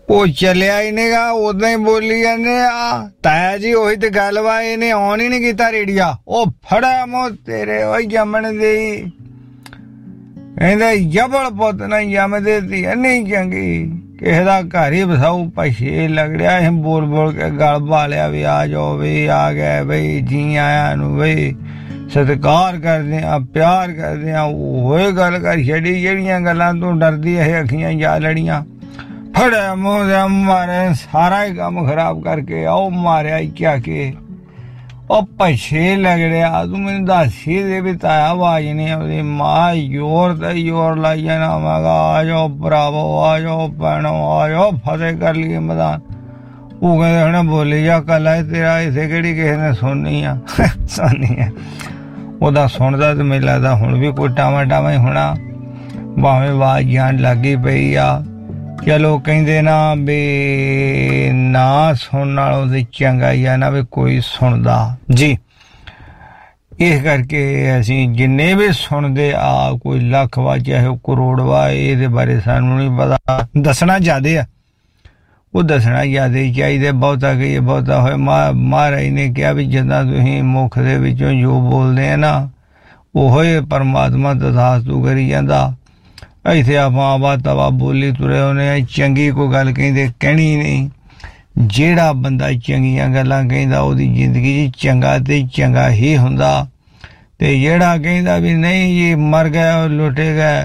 ਉਹ ਚੱਲਿਆ ਹੀ ਨਹੀਂਗਾ, ਉਦਾਂ ਹੀ ਬੋਲੀ ਜਾਂਦੇ ਆ। ਤਾਇਆ ਜੀ ਉਹੀ ਤੇ ਗੱਲ ਵਾ, ਇਹਨੇ ਆਨ ਹੀ ਨਹੀਂ ਕੀਤਾ ਰੇਡੀਆ। ਉਹ ਫੜਾ ਮੋ ਤੇਰੇ ਉਹ ਜੰਮਣ ਦੀ, ਕਹਿੰਦਾ ਜਬਲ ਪੁੱਤ ਨਾ ਜੰਮਦੇ ਤੀ ਨਹੀਂ ਚੰਗੀ, ਕਿਸੇ ਦਾ ਘਰ ਹੀ ਵਸਾਊ ਪਛੇ ਲੱਗੜਿਆ। ਇਹ ਬੋਲ ਬੋਲ ਕੇ ਗਲ ਬਾਲਿਆ ਵੀ ਆ ਜਾਓ ਵੀ ਆ ਗਏ ਬਈ, ਜੀ ਆਇਆ ਨੂੰ ਬਈ, ਸਤਿਕਾਰ ਕਰਦੇ ਆ, ਪਿਆਰ ਕਰਦੇ ਆ। ਉਹ ਗੱਲ ਕਰ ਛੱਡੀ ਜਿਹੜੀਆਂ ਗੱਲਾਂ ਤੋਂ ਡਰਦੀ ਇਹ ਅੱਖੀਆਂ ਜਾ ਲੜੀਆਂ। ਫੜਿਆ ਮੂੰਹ ਦੇ ਮਾਰੇ, ਸਾਰਾ ਹੀ ਕੰਮ ਖਰਾਬ ਕਰਕੇ ਆਓ ਮਾਰਿਆ ਕਿਆ ਕੇ। ਉਹ ਪਛੇ ਲੱਗੜਿਆ, ਤੂੰ ਮੈਨੂੰ ਦੱਸੀ ਦੇ ਵੀ ਤਾਇਆ ਆਵਾਜ਼ ਨਹੀਂ ਆਉਂਦੀ। ਮਾਂ ਜ਼ੋਰ ਤੇ ਜ਼ੋਰ ਲਾਈ ਜਾਣਾ। ਮੈਂ ਕਿਹਾ ਆ ਜਾਓ ਭਰਾਵੋ, ਆ ਜਾਓ ਭੈਣੋ, ਆ ਜਾਓ ਫਤਿਹ ਕਰ ਲਈਏ ਮੈਦਾਨ। ਉਹ ਕਹਿੰਦੇ ਹੁਣ ਬੋਲੀ ਜਾ ਕੱਲਾ ਤੇਰਾ ਇੱਥੇ ਕਿਹੜੀ ਕਿਸੇ ਨੇ ਸੁਣਨੀ ਆ। ਸੁਣਨੀ ਆ ਉਹਦਾ ਸੁਣਦਾ ਤੇ ਮੈਨੂੰ ਲੱਗਦਾ ਹੁਣ ਵੀ ਕੋਈ ਟਾਵਾਂ ਟਾਵਾਂ ਹੀ ਹੋਣਾ, ਭਾਵੇਂ ਆਵਾਜ਼ ਜਾਣ ਲੱਗੀ ਪਈ ਆ। ਚਲੋ ਕਹਿੰਦੇ ਨਾ ਵੀ ਨਾ ਸੁਣਨ ਨਾਲੋਂ ਤੇ ਚੰਗਾ ਹੀ ਆ ਨਾ ਵੀ ਕੋਈ ਸੁਣਦਾ ਜੀ। ਇਸ ਕਰਕੇ ਅਸੀਂ ਜਿੰਨੇ ਵੀ ਸੁਣਦੇ ਆ, ਕੋਈ ਲੱਖ ਵਾ ਚਾਹੇ ਕਰੋੜ ਵਾ, ਇਹਦੇ ਬਾਰੇ ਸਾਨੂੰ ਨਹੀਂ ਪਤਾ। ਦੱਸਣਾ ਜ਼ਿਆਦੇ ਆ, ਉਹ ਦੱਸਣਾ ਜ਼ਿਆਦਾ ਚਾਹੀਦਾ। ਬਹੁਤਾ ਕਹੀਏ ਬਹੁਤਾ ਹੋਏ। ਮਹਾਰਾਜ ਨੇ ਕਿਹਾ ਵੀ ਜਿੱਦਾਂ ਤੁਸੀਂ ਮੁੱਖ ਦੇ ਵਿੱਚੋਂ ਜੋ ਬੋਲਦੇ ਆ ਨਾ, ਉਹੋ ਹੀ ਪਰਮਾਤਮਾ ਤਥਾਸਤੂ ਕਰੀ ਜਾਂਦਾ। ਇੱਥੇ ਆਪਾਂ ਆਵਾ ਤਵਾ ਬੋਲੀ ਤੁਰੇ ਹੁੰਦੇ ਆ। ਚੰਗੀ ਕੋਈ ਗੱਲ ਕਹਿੰਦੇ ਕਹਿਣੀ ਨਹੀਂ। ਜਿਹੜਾ ਬੰਦਾ ਚੰਗੀਆਂ ਗੱਲਾਂ ਕਹਿੰਦਾ ਉਹਦੀ ਜ਼ਿੰਦਗੀ 'ਚ ਚੰਗਾ ਤੇ ਚੰਗਾ ਹੀ ਹੁੰਦਾ, ਤੇ ਜਿਹੜਾ ਕਹਿੰਦਾ ਵੀ ਨਹੀਂ ਜੀ ਮਰ ਗਿਆ ਲੁੱਟੇ ਗਏ,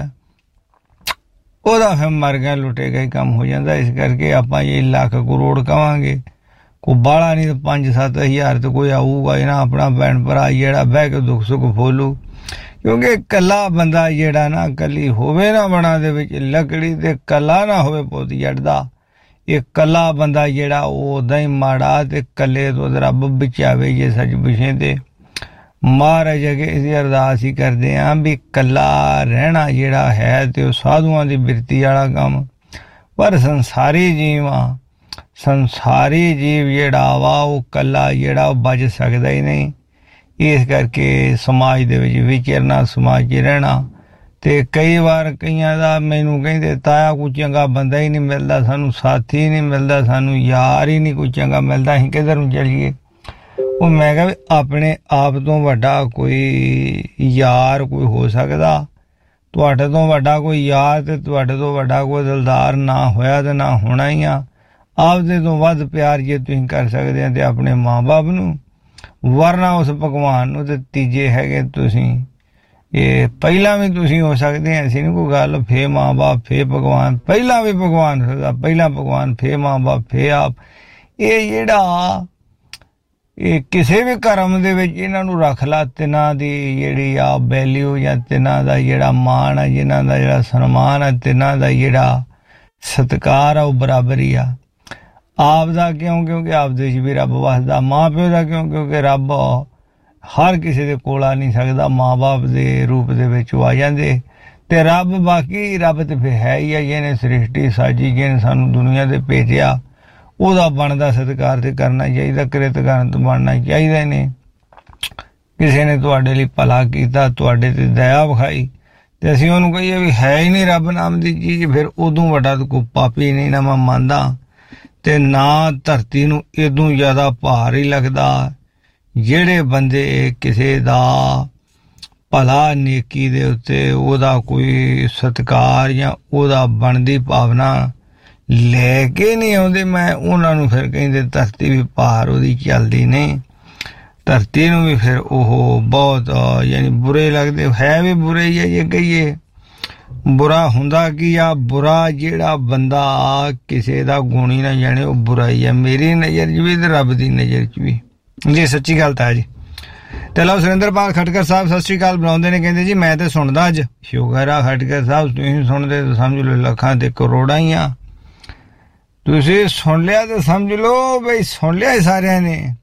ਉਹਦਾ ਫਿਰ ਮਰ ਗਿਆ ਲੁੱਟੇ ਗਏ ਕੰਮ ਹੋ ਜਾਂਦਾ। ਇਸ ਕਰਕੇ ਆਪਾਂ ਇਹ ਲੱਖ ਕਰੋੜ ਕਵਾਂਗੇ, ਕੋਈ ਬਾਹਲਾ ਨਹੀਂ ਤਾਂ 5-7 ਹਜ਼ਾਰ ਤੇ ਕੋਈ ਆਊਗਾ ਨਾ ਆਪਣਾ ਭੈਣ ਭਰਾ ਜਿਹੜਾ ਬਹਿ ਕੇ ਦੁੱਖ ਸੁੱਖ ਫੋਲੂ। ਕਿਉਂਕਿ ਇਕੱਲਾ ਬੰਦਾ ਜਿਹੜਾ ਨਾ, ਇਕੱਲੀ ਹੋਵੇ ਨਾ ਬਣਾ ਦੇ ਵਿੱਚ ਲੱਕੜੀ ਤੇ ਕੱਲਾ ਨਾ ਹੋਵੇ ਪੁੱਤ ਜੜਦਾ। ਇਹ ਇਕੱਲਾ ਬੰਦਾ ਜਿਹੜਾ ਉਹ ਉਦਾਂ ਹੀ ਮਾੜਾ, ਤੇ ਇਕੱਲੇ ਤੋਂ ਰੱਬ ਬਚਾਵੇ ਜੇ ਸੱਚ ਪੁੱਛੇ ਤੇ। ਮਹਾਰਾਜ ਅੱਗੇ ਇਹਦੀ ਅਰਦਾਸ ਹੀ ਕਰਦੇ ਹਾਂ ਵੀ ਇਕੱਲਾ ਰਹਿਣਾ ਜਿਹੜਾ ਹੈ ਤੇ ਉਹ ਸਾਧੂਆਂ ਦੀ ਬਿਰਤੀ ਵਾਲਾ ਕੰਮ। ਪਰ ਸੰਸਾਰੀ ਜੀਵ ਆ, ਸੰਸਾਰੀ ਜੀਵ ਜਿਹੜਾ ਵਾ ਉਹ ਇਕੱਲਾ ਜਿਹੜਾ ਉਹ ਬਚ ਸਕਦਾ ਹੀ ਨਹੀਂ। ਇਸ ਕਰਕੇ ਸਮਾਜ ਦੇ ਵਿੱਚ ਵਿਚਰਨਾ, ਸਮਾਜ 'ਚ ਰਹਿਣਾ। ਤੇ ਕਈ ਵਾਰ ਕਈਆਂ ਦਾ ਮੈਨੂੰ ਕਹਿੰਦੇ ਤਾਇਆ ਕੋਈ ਚੰਗਾ ਬੰਦਾ ਹੀ ਨਹੀਂ ਮਿਲਦਾ, ਸਾਨੂੰ ਸਾਥੀ ਨਹੀਂ ਮਿਲਦਾ, ਸਾਨੂੰ ਯਾਰ ਹੀ ਨਹੀਂ ਕੋਈ ਚੰਗਾ ਮਿਲਦਾ, ਅਸੀਂ ਕਿੱਧਰ ਨੂੰ ਚੱਲੀਏ। ਉਹ ਮੈਂ ਕਿਹਾ ਵੀ ਆਪਣੇ ਆਪ ਤੋਂ ਵੱਡਾ ਕੋਈ ਯਾਰ ਕੋਈ ਹੋ ਸਕਦਾ? ਤੁਹਾਡੇ ਤੋਂ ਵੱਡਾ ਕੋਈ ਯਾਰ ਤੇ ਤੁਹਾਡੇ ਤੋਂ ਵੱਡਾ ਕੋਈ ਦਿਲਦਾਰ ਨਾ ਹੋਇਆ ਤੇ ਨਾ ਹੋਣਾ ਹੀ ਆ। ਆਪਦੇ ਤੋਂ ਵੱਧ ਪਿਆਰ ਜੇ ਤੁਸੀਂ ਕਰ ਸਕਦੇ ਆ ਤੇ ਆਪਣੇ ਮਾਂ ਬਾਪ ਨੂੰ, ਵਰਨਾ ਉਸ ਭਗਵਾਨ ਨੂੰ। ਤੇ ਤੀਜੇ ਹੈਗੇ ਤੁਸੀਂ, ਇਹ ਪਹਿਲਾਂ ਵੀ ਤੁਸੀਂ ਹੋ ਸਕਦੇ ਆ, ਅਸੀਂ ਨਹੀਂ ਕੋਈ ਗੱਲ। ਫੇ ਮਾਂ ਬਾਪ ਫੇ ਭਗਵਾਨ, ਪਹਿਲਾਂ ਵੀ ਭਗਵਾਨ ਸਕਦਾ, ਪਹਿਲਾਂ ਭਗਵਾਨ ਫੇ ਮਾਂ ਬਾਪ ਫੇ ਆਪ। ਇਹ ਜਿਹੜਾ ਇਹ ਕਿਸੇ ਵੀ ਕਰਮ ਦੇ ਵਿੱਚ ਇਹਨਾਂ ਨੂੰ ਰੱਖ ਲਾ, ਤਿੰਨਾਂ ਦੀ ਜਿਹੜੀ ਆ ਵੈਲਿਊ ਜਾਂ ਤਿੰਨਾਂ ਦਾ ਜਿਹੜਾ ਮਾਣ ਆ, ਜਿਨ੍ਹਾਂ ਦਾ ਜਿਹੜਾ ਸਨਮਾਨ ਆ, ਤਿੰਨਾਂ ਦਾ ਜਿਹੜਾ ਸਤਿਕਾਰ ਆ ਉਹ ਬਰਾਬਰ ਹੀ ਆ। ਆਪ ਦਾ ਕਿਉਂ? ਕਿਉਂਕਿ ਆਪਦੇ 'ਚ ਵੀ ਰੱਬ ਵਸਦਾ। ਮਾਂ ਪਿਓ ਦਾ ਕਿਉਂ? ਕਿਉਂਕਿ ਰੱਬ ਹਰ ਕਿਸੇ ਦੇ ਕੋਲ ਆ ਨਹੀਂ ਸਕਦਾ, ਮਾਂ ਬਾਪ ਦੇ ਰੂਪ ਦੇ ਵਿੱਚ ਉਹ ਆ ਜਾਂਦੇ। ਤੇ ਰੱਬ ਬਾਕੀ ਰੱਬ ਤੇ ਫਿਰ ਹੈ ਹੀ ਆ, ਜਿਹਨੇ ਸ੍ਰਿਸ਼ਟੀ ਸਾਜੀ, ਜਿਹਨੇ ਸਾਨੂੰ ਦੁਨੀਆ ਤੇ ਭੇਜਿਆ, ਉਹਦਾ ਬਣਦਾ ਸਤਿਕਾਰ ਤੇ ਕਰਨਾ ਚਾਹੀਦਾ, ਕ੍ਰਿਤਕਾਰਤ ਬਣਨਾ ਚਾਹੀਦਾ ਹੀ ਨਹੀਂ। ਕਿਸੇ ਨੇ ਤੁਹਾਡੇ ਲਈ ਭਲਾ ਕੀਤਾ, ਤੁਹਾਡੇ ਤੇ ਦਇਆ ਵਿਖਾਈ, ਤੇ ਅਸੀਂ ਉਹਨੂੰ ਕਹੀਏ ਵੀ ਹੈ ਹੀ ਨਹੀਂ ਰੱਬ ਨਾਮ ਦੀ ਚੀਜ਼, ਫਿਰ ਉਦੋਂ ਵੱਡਾ ਤਾਂ ਕੋਈ ਪਾਪੀ ਨਹੀਂ ਨਾ ਮੈਂ ਮੰਨਦਾ। ਤੇ ਨਾ ਧਰਤੀ ਨੂੰ ਇਦੋਂ ਜ਼ਿਆਦਾ ਭਾਰ ਹੀ ਲੱਗਦਾ ਜਿਹੜੇ ਬੰਦੇ ਕਿਸੇ ਦਾ ਭਲਾ ਨੇਕੀ ਦੇ ਉੱਤੇ ਉਹਦਾ ਕੋਈ ਸਤਿਕਾਰ ਜਾਂ ਉਹਦਾ ਬਣਦੀ ਭਾਵਨਾ ਲੈ ਕੇ ਨਹੀਂ ਆਉਂਦੇ। ਮੈਂ ਉਹਨਾਂ ਨੂੰ ਫਿਰ ਕਹਿੰਦੇ ਧਰਤੀ ਵੀ ਭਾਰ ਉਹਦੀ ਚੱਲਦੀ ਨਹੀਂ, ਧਰਤੀ ਨੂੰ ਵੀ ਫਿਰ ਉਹ ਬਹੁਤ ਯਾਨੀ ਬੁਰੇ ਲੱਗਦੇ। ਹੈ ਵੀ ਬੁਰੇ ਹੀ ਆ ਜੇ ਕਹੀਏ। ਬੁਰਾ ਹੁੰਦਾ ਕੀ ਆ? ਬੁਰਾ ਜਿਹੜਾ ਬੰਦਾ ਕਿਸੇ ਦਾ ਗੁਣੀ ਨਾ ਜਾਣੇ ਉਹ ਬੁਰਾ ਹੀ ਆ, ਮੇਰੀ ਨਜ਼ਰ 'ਚ ਵੀ ਤੇ ਰੱਬ ਦੀ ਨਜ਼ਰ 'ਚ ਵੀ ਜੀ। ਸੱਚੀ ਗੱਲ ਤਾਂ ਹੈ ਜੀ। ਤੇ ਲਓ ਸੁਰਿੰਦਰਪਾਲ ਖਟਕਰ ਸਾਹਿਬ ਸਤਿ ਸ਼੍ਰੀ ਅਕਾਲ ਬੁਲਾਉਂਦੇ ਨੇ, ਕਹਿੰਦੇ ਜੀ ਮੈਂ ਤੇ ਸੁਣਦਾ ਅੱਜ। ਸ਼ੁਕਰ ਆ ਖਟਕਰ ਸਾਹਿਬ, ਤੁਸੀਂ ਸੁਣਦੇ ਤਾਂ ਸਮਝ ਲਓ ਲੱਖਾਂ ਤੇ ਕਰੋੜਾਂ ਹੀ ਆ। ਤੁਸੀਂ ਸੁਣ ਲਿਆ ਤੇ ਸਮਝ ਲਓ ਬਈ ਸੁਣ ਲਿਆ ਸਾਰਿਆਂ ਨੇ।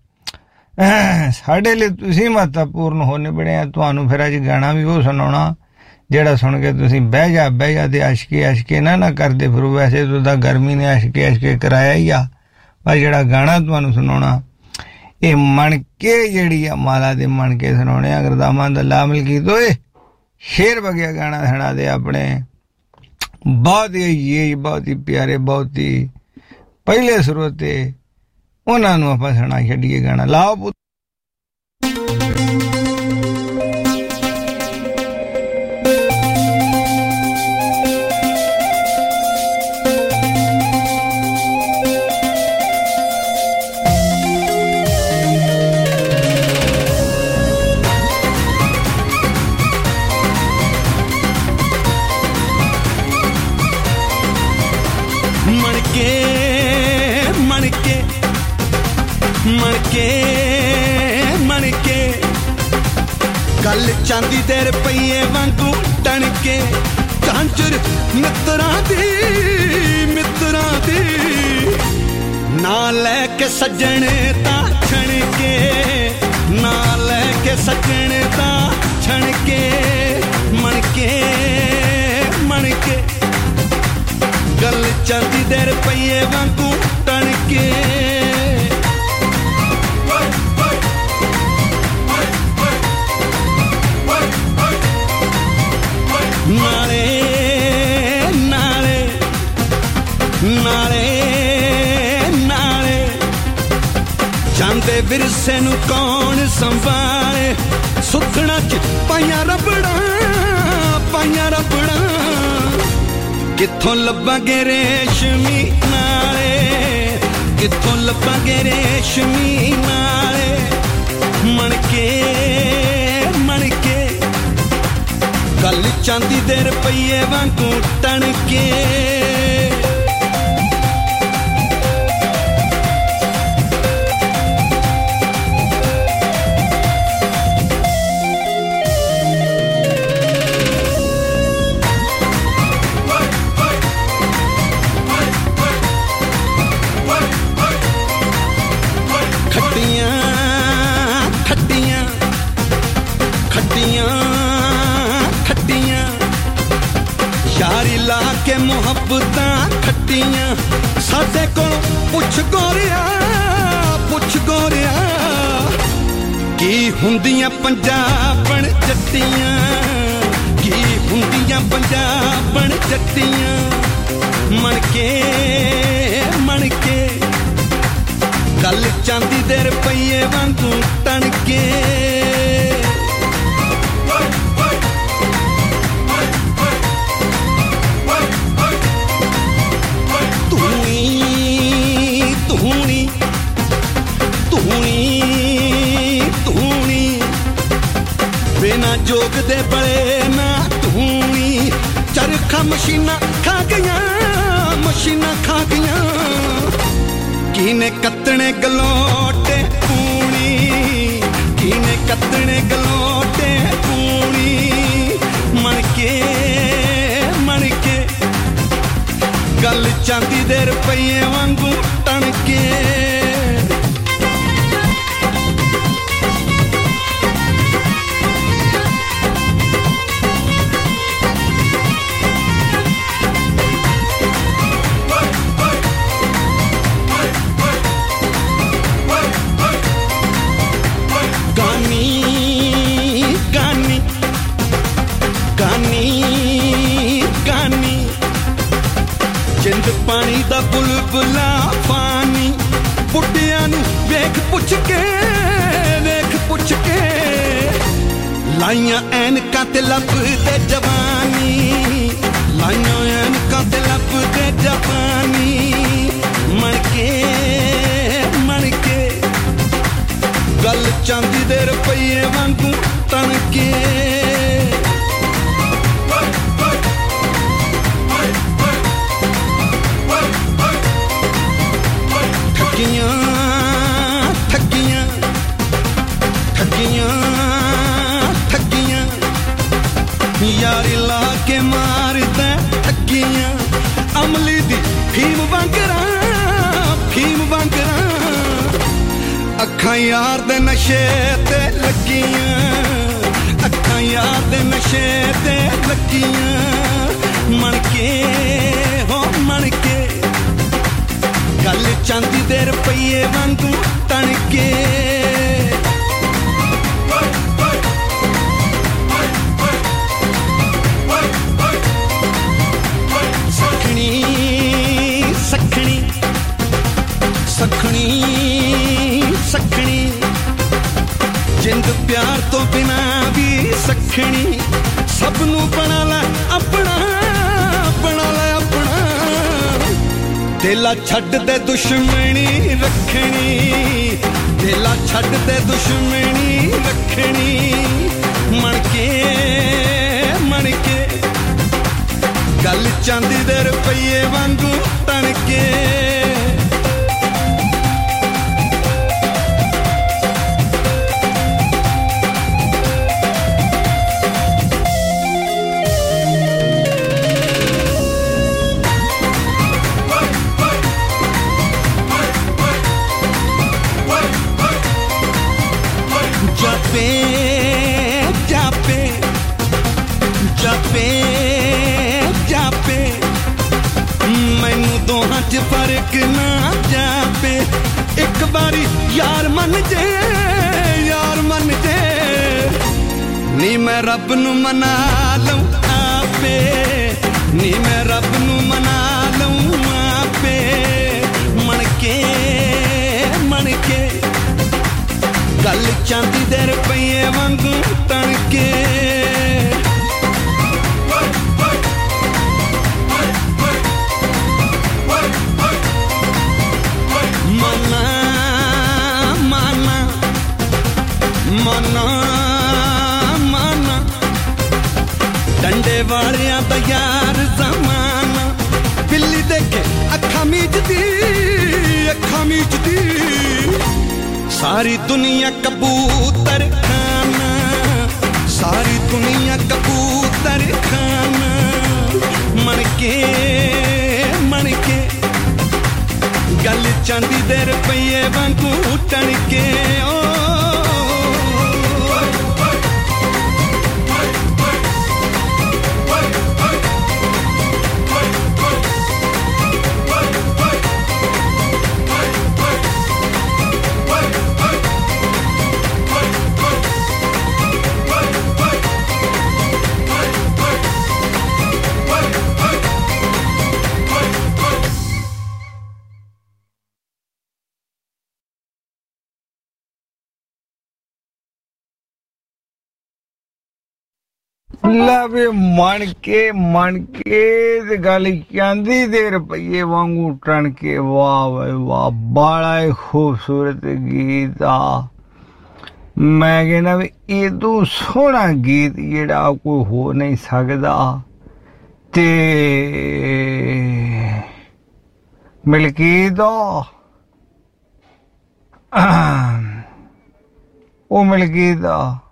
ਸਾਡੇ ਲਈ ਤੁਸੀਂ ਮਹੱਤਵਪੂਰਨ ਹੋਣੇ ਬਣੇ ਆ। ਤੁਹਾਨੂੰ ਫਿਰ ਅੱਜ ਗਾਣਾ ਵੀ ਉਹ ਸੁਣਾਉਣਾ ਜਿਹੜਾ ਸੁਣ ਕੇ ਤੁਸੀਂ ਬਹਿ ਜਾ ਤੇ ਅਸ਼ਕੇ ਨਾ ਕਰਦੇ ਫਿਰ। ਵੈਸੇ ਤਾਂ ਗਰਮੀ ਨੇ ਅਸ਼ਕੇ ਕਰਾਇਆ ਹੀ ਆ, ਪਰ ਜਿਹੜਾ ਗਾਣਾ ਤੁਹਾਨੂੰ ਸੁਣਾਉਣਾ ਇਹ ਮਣਕੇ ਜਿਹੜੀ ਆ ਮਾਲਾ ਦੇ ਮਣਕੇ ਸੁਣਾਉਣੇ ਆ। ਗੁਰਦਾਮਾਂ ਦਾ ਲਾਮਲ ਗੀਤ ਓਏ ਸ਼ੇਰ ਵਗਿਆ ਗਾਣਾ ਸੁਣਾ ਦੇ ਆਪਣੇ। ਬਹੁਤ ਹੀ ਬਹੁਤ ਹੀ ਪਿਆਰੇ, ਬਹੁਤ ਹੀ ਪਹਿਲੇ ਸਰੋਤੇ ਉਹਨਾਂ ਨੂੰ ਆਪਾਂ ਸੁਣਾ ਛੱਡੀਏ ਗਾਣਾ। ਲਾਓ ਗੱਲ ਚਾਂਦੀ ਦੇ ਰੁਪਈਏ ਵਾਂਗੂ ਟਣਕੇ ਝਾਂਜਰ ਮਿੱਤਰਾਂ ਦੀ ਨਾ ਲੈ ਕੇ ਸੱਜਣ ਤਾਂ ਛਣਕੇ ਨਾ ਲੈ ਕੇ ਸੱਜਣ ਤਾਂ ਛਣਕੇ ਮਣ ਕੇ ਗੱਲ ਚਾਂਦੀ ਦੇ ਰੁਪਈਏ ਵਾਂਗੂ ਟਣਕੇ ਨਾਲੇ ਜਾਂਦੇ ਵਿਰਸੇ ਨੂੰ ਕੌਣ ਸੰਭਾਲੇ ਸੁੱਖਣਾ ਚ ਪਾਈਆਂ ਰਬੜਾਂ ਕਿੱਥੋਂ ਲੱਭਾਂਗੇ ਰੇਸ਼ਮੀ ਨਾਲੇ ਕਿੱਥੋਂ ਲੱਭਾਂਗੇ ਰੇਸ਼ਮੀ ਨਾਲੇ ਮਣ ਕੇ ਗੱਲ ਚਾਂਦੀ ਦੇ ਰੁਪਈਏ ਵਾਂਗੂ ਟਣਕੇ ਯਾਰੀ ਲਾ ਕੇ ਮੁਹੱਬਤਾਂ ਖੱਟੀਆਂ ਸਾਡੇ ਕੋਲ ਪੁੱਛ ਗੋਰਿਆ ਕੀ ਹੁੰਦੀਆਂ ਪੰਜਾਬਣ ਜੱਟੀਆਂ ਕੀ ਹੁੰਦੀਆਂ ਪੰਜਾਬਣ ਜੱਟੀਆਂ ਮਣ ਕੇ ਗੱਲ ਚਾਂਦੀ ਦੇ ਰੁਪਈਏ ਵਾਂਗੂ ਟਣਕੇ ਬਿਨਾ ਜੋਗ ਦੇ ਬਲੇ ਨਾ ਧੂਣੀ ਚਰਖਾ ਮਸ਼ੀਨਾਂ ਖਾ ਗਈਆਂ ਕਿਨੇ ਕੱਤਣੇ ਗਲੋਟੇ ਪੂਣੀ ਕਿਨੇ ਕੱਤਣੇ ਗਲੋਟੇ ਪੂਣੀ ਮਣ ਕੇ ਗੱਲ ਚਾਂਦੀ ਦੇ ਰੁਪਈਏ ਵਾਂਗੂ ਟਣਕੇ ਜਿੰਦ ਪਾਣੀ ਦਾ ਬੁਲਬੁਲਾ ਪਾਣੀ ਬੁੱਢਿਆਂ ਨੂੰ ਵੇਖ ਪੁੱਛ ਕੇ ਲਾਈਆਂ ਐਨਕਾਂ ਤੇ ਲੱਭਦੇ ਜਵਾਨੀ ਲਾਈਆਂ ਐਨਕਾਂ ਤੇ ਲੱਭਦੇ ਜਵਾਨੀ ਮਣ ਕੇ ਗੱਲ ਚਾਂਦੀ ਦੇ ਰੁਪਈਏ ਵਾਂਗੂ ਟਣਕੇ ਠੱਗੀਆਂ ਯਾਰੀ ਲਾ ਕੇ ਮਾਰਦਾ ਠੱਗੀਆਂ ਅਮਲੀ ਦੀ ਫੀਮ ਵਾਂਗਰਾਂ ਅੱਖਾਂ ਯਾਰ ਦੇ ਨਸ਼ੇ ਤੇ ਲੱਗੀਆਂ ਅੱਖਾਂ ਯਾਰ ਦੇ ਨਸ਼ੇ ਤੇ ਲੱਗੀਆਂ ਮਣ ਕੇ ਗੱਲ ਚਾਂਦੀ ਦੇ ਰੁਪਈਏ ਵਾਂਗੂ ਟਣਕੇ प्यार तो बिना भी सखनी सबनू बना लै अपना दिला छड्ड दे दुश्मनी रखनी दिला छड्ड दे दुश्मनी रखनी मन के गल चांदी दे रुपये वांगू तन के मैनू दोहां च फर्क ना जापे एक बारी यार मन जे नी मैं रब नू मना लूं आपे नी मैं रब नू मना लूं आपे मन के गल चांदी दे रुपये वांगू तन के माना डंडे वालियां दा यार जमाना बिल्ली देखे अखा मीचदी सारी दुनिया कबूतर खाना सारी दुनिया कबूतर खाना मन के गल चांदी दे रुपये वांगू टन के वे मन के गल चांदी दे रुपये वांगू टन के वाह वाह बड़ा ही खूबसूरत गीत आ मैं कहना भी इदू सोहना गीत जेड़ा कोई हो नहीं सकदा ते मलकीत ओ मलकीत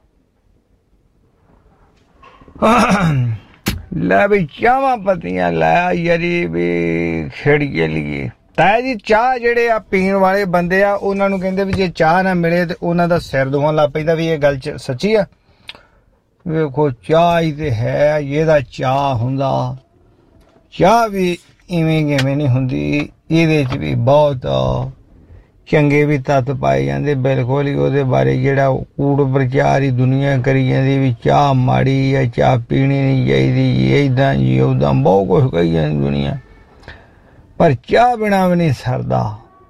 लै भी चावां पत्तियां लाया यारी भी खिड़िए लिए ताया जी चाह जेड़े आ पीण वाले बंदे आ उन्हां नूं कहंदे भी जे चाह ना मिले ते उन्हां दा सिर दुखण लग पैंदा भी ये गल सच्ची आ वेखो चाह ही ते है एहदा चाह हुंदा चाह भी इवें किवें नहीं हुंदी इहदे च भी बहुत चंगे भी तत्त पाए जाते बिल्कुल ही ਉਹਦੇ बारे जेड़ा कूड़ प्रचार ही दुनिया करी जाती भी चाह माड़ी है चाह पीनी नहीं चाहिए इदा जी उदा बहुत कुछ कही जाती दुनिया पर चाह बिना भी नहीं सरदा